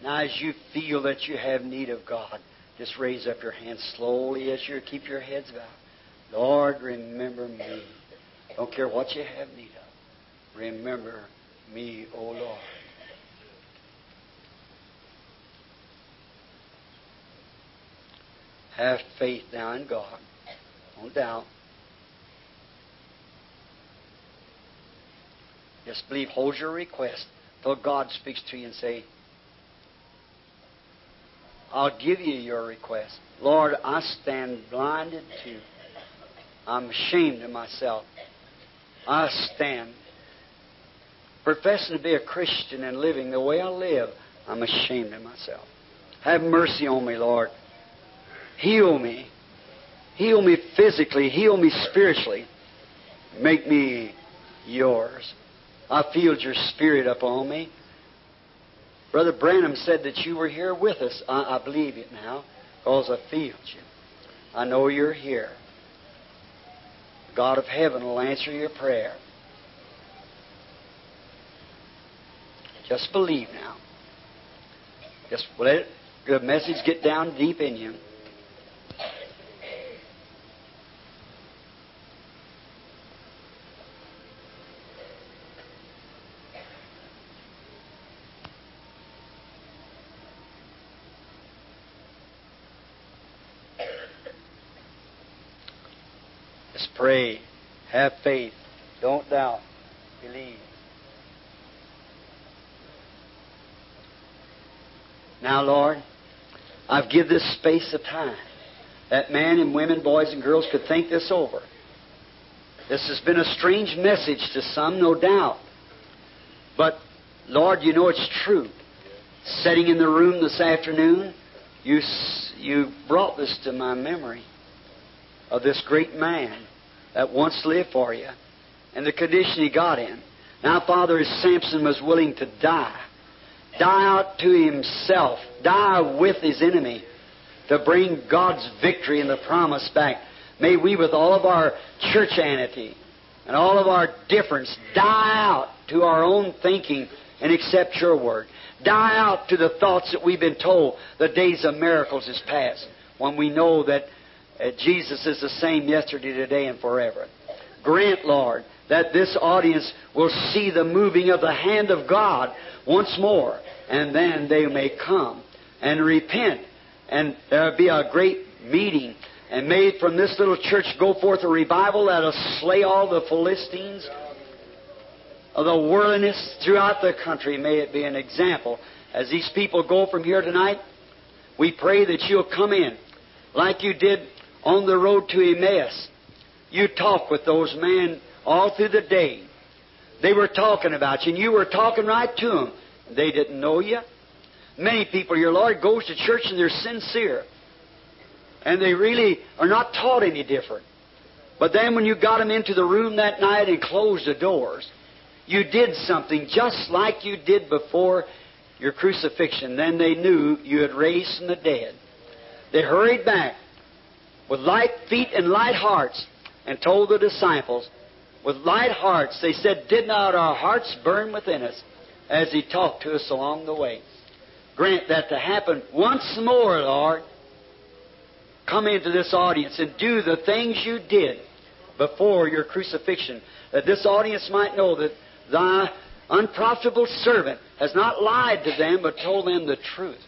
Now, as you feel that you have need of God, just raise up your hands slowly as you keep your heads bowed. Lord, remember me. Don't care what you have need of. Remember me, O Lord. Have faith now in God. Don't doubt. Just believe. Hold your request till God speaks to you and say, I'll give you your request. Lord, I stand blinded too. I'm ashamed of myself. I stand professing to be a Christian and living the way I live. I'm ashamed of myself. Have mercy on me, Lord. Heal me. Heal me physically. Heal me spiritually. Make me yours. I feel your Spirit upon me. Brother Branham said that you were here with us. I, I believe it now because I feel you. I know you're here. God of heaven will answer your prayer. Just believe now. Just let it, the message get down deep in you. Just pray. Have faith. Don't doubt. Believe. Now, Lord, I've given this space of time that men and women, boys and girls could think this over. This has been a strange message to some, no doubt. But, Lord, you know it's true. Sitting in the room this afternoon, you, you brought this to my memory of this great man that once lived for you and the condition he got in. Now, Father, as Samson was willing to die, die out to himself, die with his enemy to bring God's victory and the promise back. May we, with all of our churchianity and all of our difference, die out to our own thinking and accept your word. Die out to the thoughts that we've been told the days of miracles is past, when we know that uh, Jesus is the same yesterday, today, and forever. Grant, Lord, that this audience will see the moving of the hand of God once more, and then they may come and repent, and there will be a great meeting. And may from this little church go forth a revival that will slay all the Philistines of the worldliness throughout the country. May it be an example. As these people go from here tonight, we pray that you'll come in like you did on the road to Emmaus. You talk with those men all through the day. They were talking about you, and you were talking right to them. They didn't know you. Many people, your Lord, goes to church and they're sincere. And they really are not taught any different. But then when you got them into the room that night and closed the doors, you did something just like you did before your crucifixion. Then they knew you had raised from the dead. They hurried back with light feet and light hearts and told the disciples, with light hearts, they said, did not our hearts burn within us as He talked to us along the way? Grant that to happen once more, Lord. Come into this audience and do the things you did before your crucifixion, that this audience might know that Thy unprofitable servant has not lied to them, but told them the truth.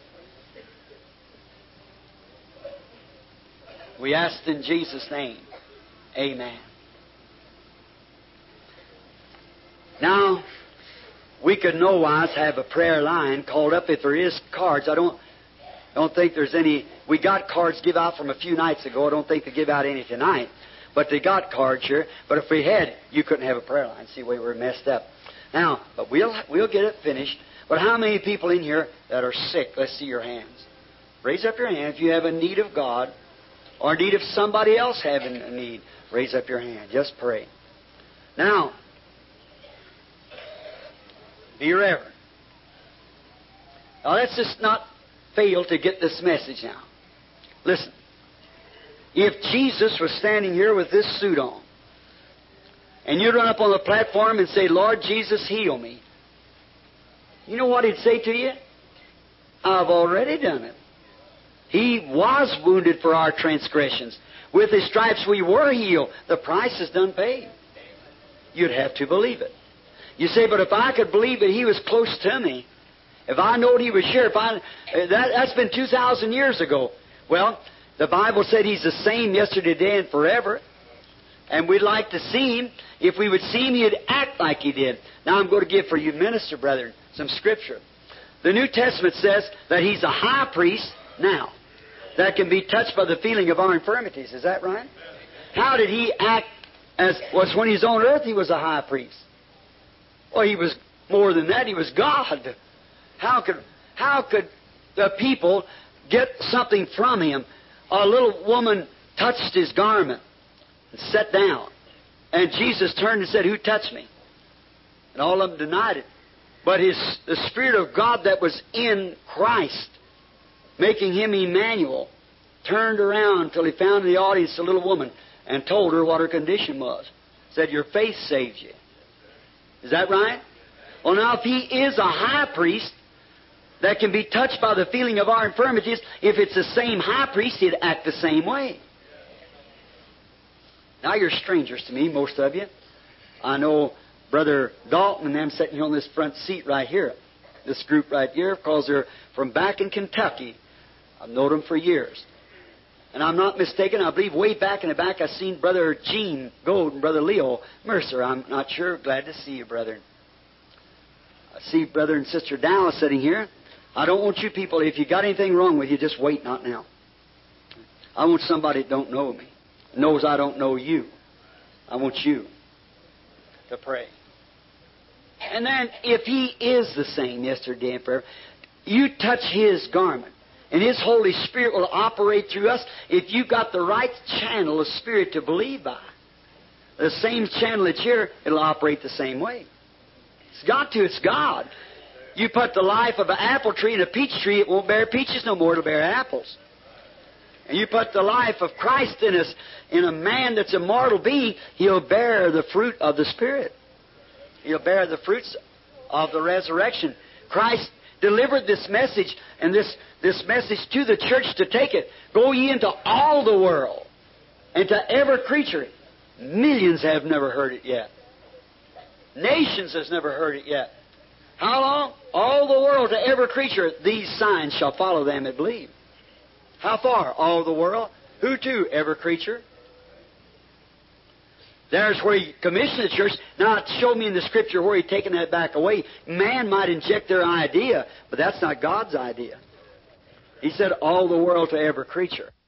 We ask in Jesus' name. Amen. Now, we could no-wise have a prayer line called up if there is cards. I don't don't think there's any. We got cards give out from a few nights ago. I don't think they give out any tonight. But they got cards here. But if we had, you couldn't have a prayer line. See, we were messed up. Now, but we'll we'll get it finished. But how many people in here that are sick? Let's see your hands. Raise up your hand if you have a need of God, or need of somebody else having a need. Raise up your hand. Just pray. Now, be reverent. Now, let's just not fail to get this message now. Listen. If Jesus was standing here with this suit on, and you'd run up on the platform and say, Lord Jesus, heal me, you know what He'd say to you? I've already done it. He was wounded for our transgressions. With His stripes we were healed. The price is done paid. You'd have to believe it. You say, but if I could believe that He was close to me, if I knowed He was here, if I, that, that's been two thousand years ago. Well, the Bible said He's the same yesterday, today, and forever. And we'd like to see Him. If we would see Him, He'd act like He did. Now I'm going to give for you, minister brethren, some Scripture. The New Testament says that He's a high priest now that can be touched by the feeling of our infirmities. Is that right? How did He act as was when He was on earth? He was a high priest. Well, He was more than that. He was God. How could how could the people get something from Him? A little woman touched His garment and sat down. And Jesus turned and said, "Who touched me?" And all of them denied it. But his the Spirit of God that was in Christ, making Him Emmanuel, turned around until He found in the audience a little woman and told her what her condition was. Said, "Your faith saved you." Is that right? Well, now, if He is a high priest that can be touched by the feeling of our infirmities, if it's the same high priest, He'd act the same way. Now, you're strangers to me, most of you. I know Brother Dalton and them sitting here on this front seat right here, this group right here, because they're from back in Kentucky. I've known them for years. And I'm not mistaken, I believe way back in the back I've seen Brother Gene Gold and Brother Leo Mercer. I'm not sure. Glad to see you, brethren. I see Brother and Sister Dallas sitting here. I don't want you people, if you got anything wrong with you, just wait, not now. I want somebody that don't know me, knows I don't know you. I want you to pray. And then, if He is the same yesterday and forever, you touch His garment, and His Holy Spirit will operate through us if you've got the right channel of Spirit to believe by. The same channel that's here, it'll operate the same way. It's got to. It's God. You put the life of an apple tree in a peach tree, it won't bear peaches no more, it'll bear apples. And you put the life of Christ in us, in a man that's a mortal being, he'll bear the fruit of the Spirit. He'll bear the fruits of the resurrection. Christ delivered this message, and this, this message to the church to take it. Go ye into all the world, and to every creature. Millions have never heard it yet. Nations has never heard it yet. How long? All the world, to every creature, these signs shall follow them that believe. How far? All the world. Who to? Every creature. There's where He commissioned the church. Now, show me in the Scripture where He's taken that back away. Man might inject their idea, but that's not God's idea. He said, all the world to every creature.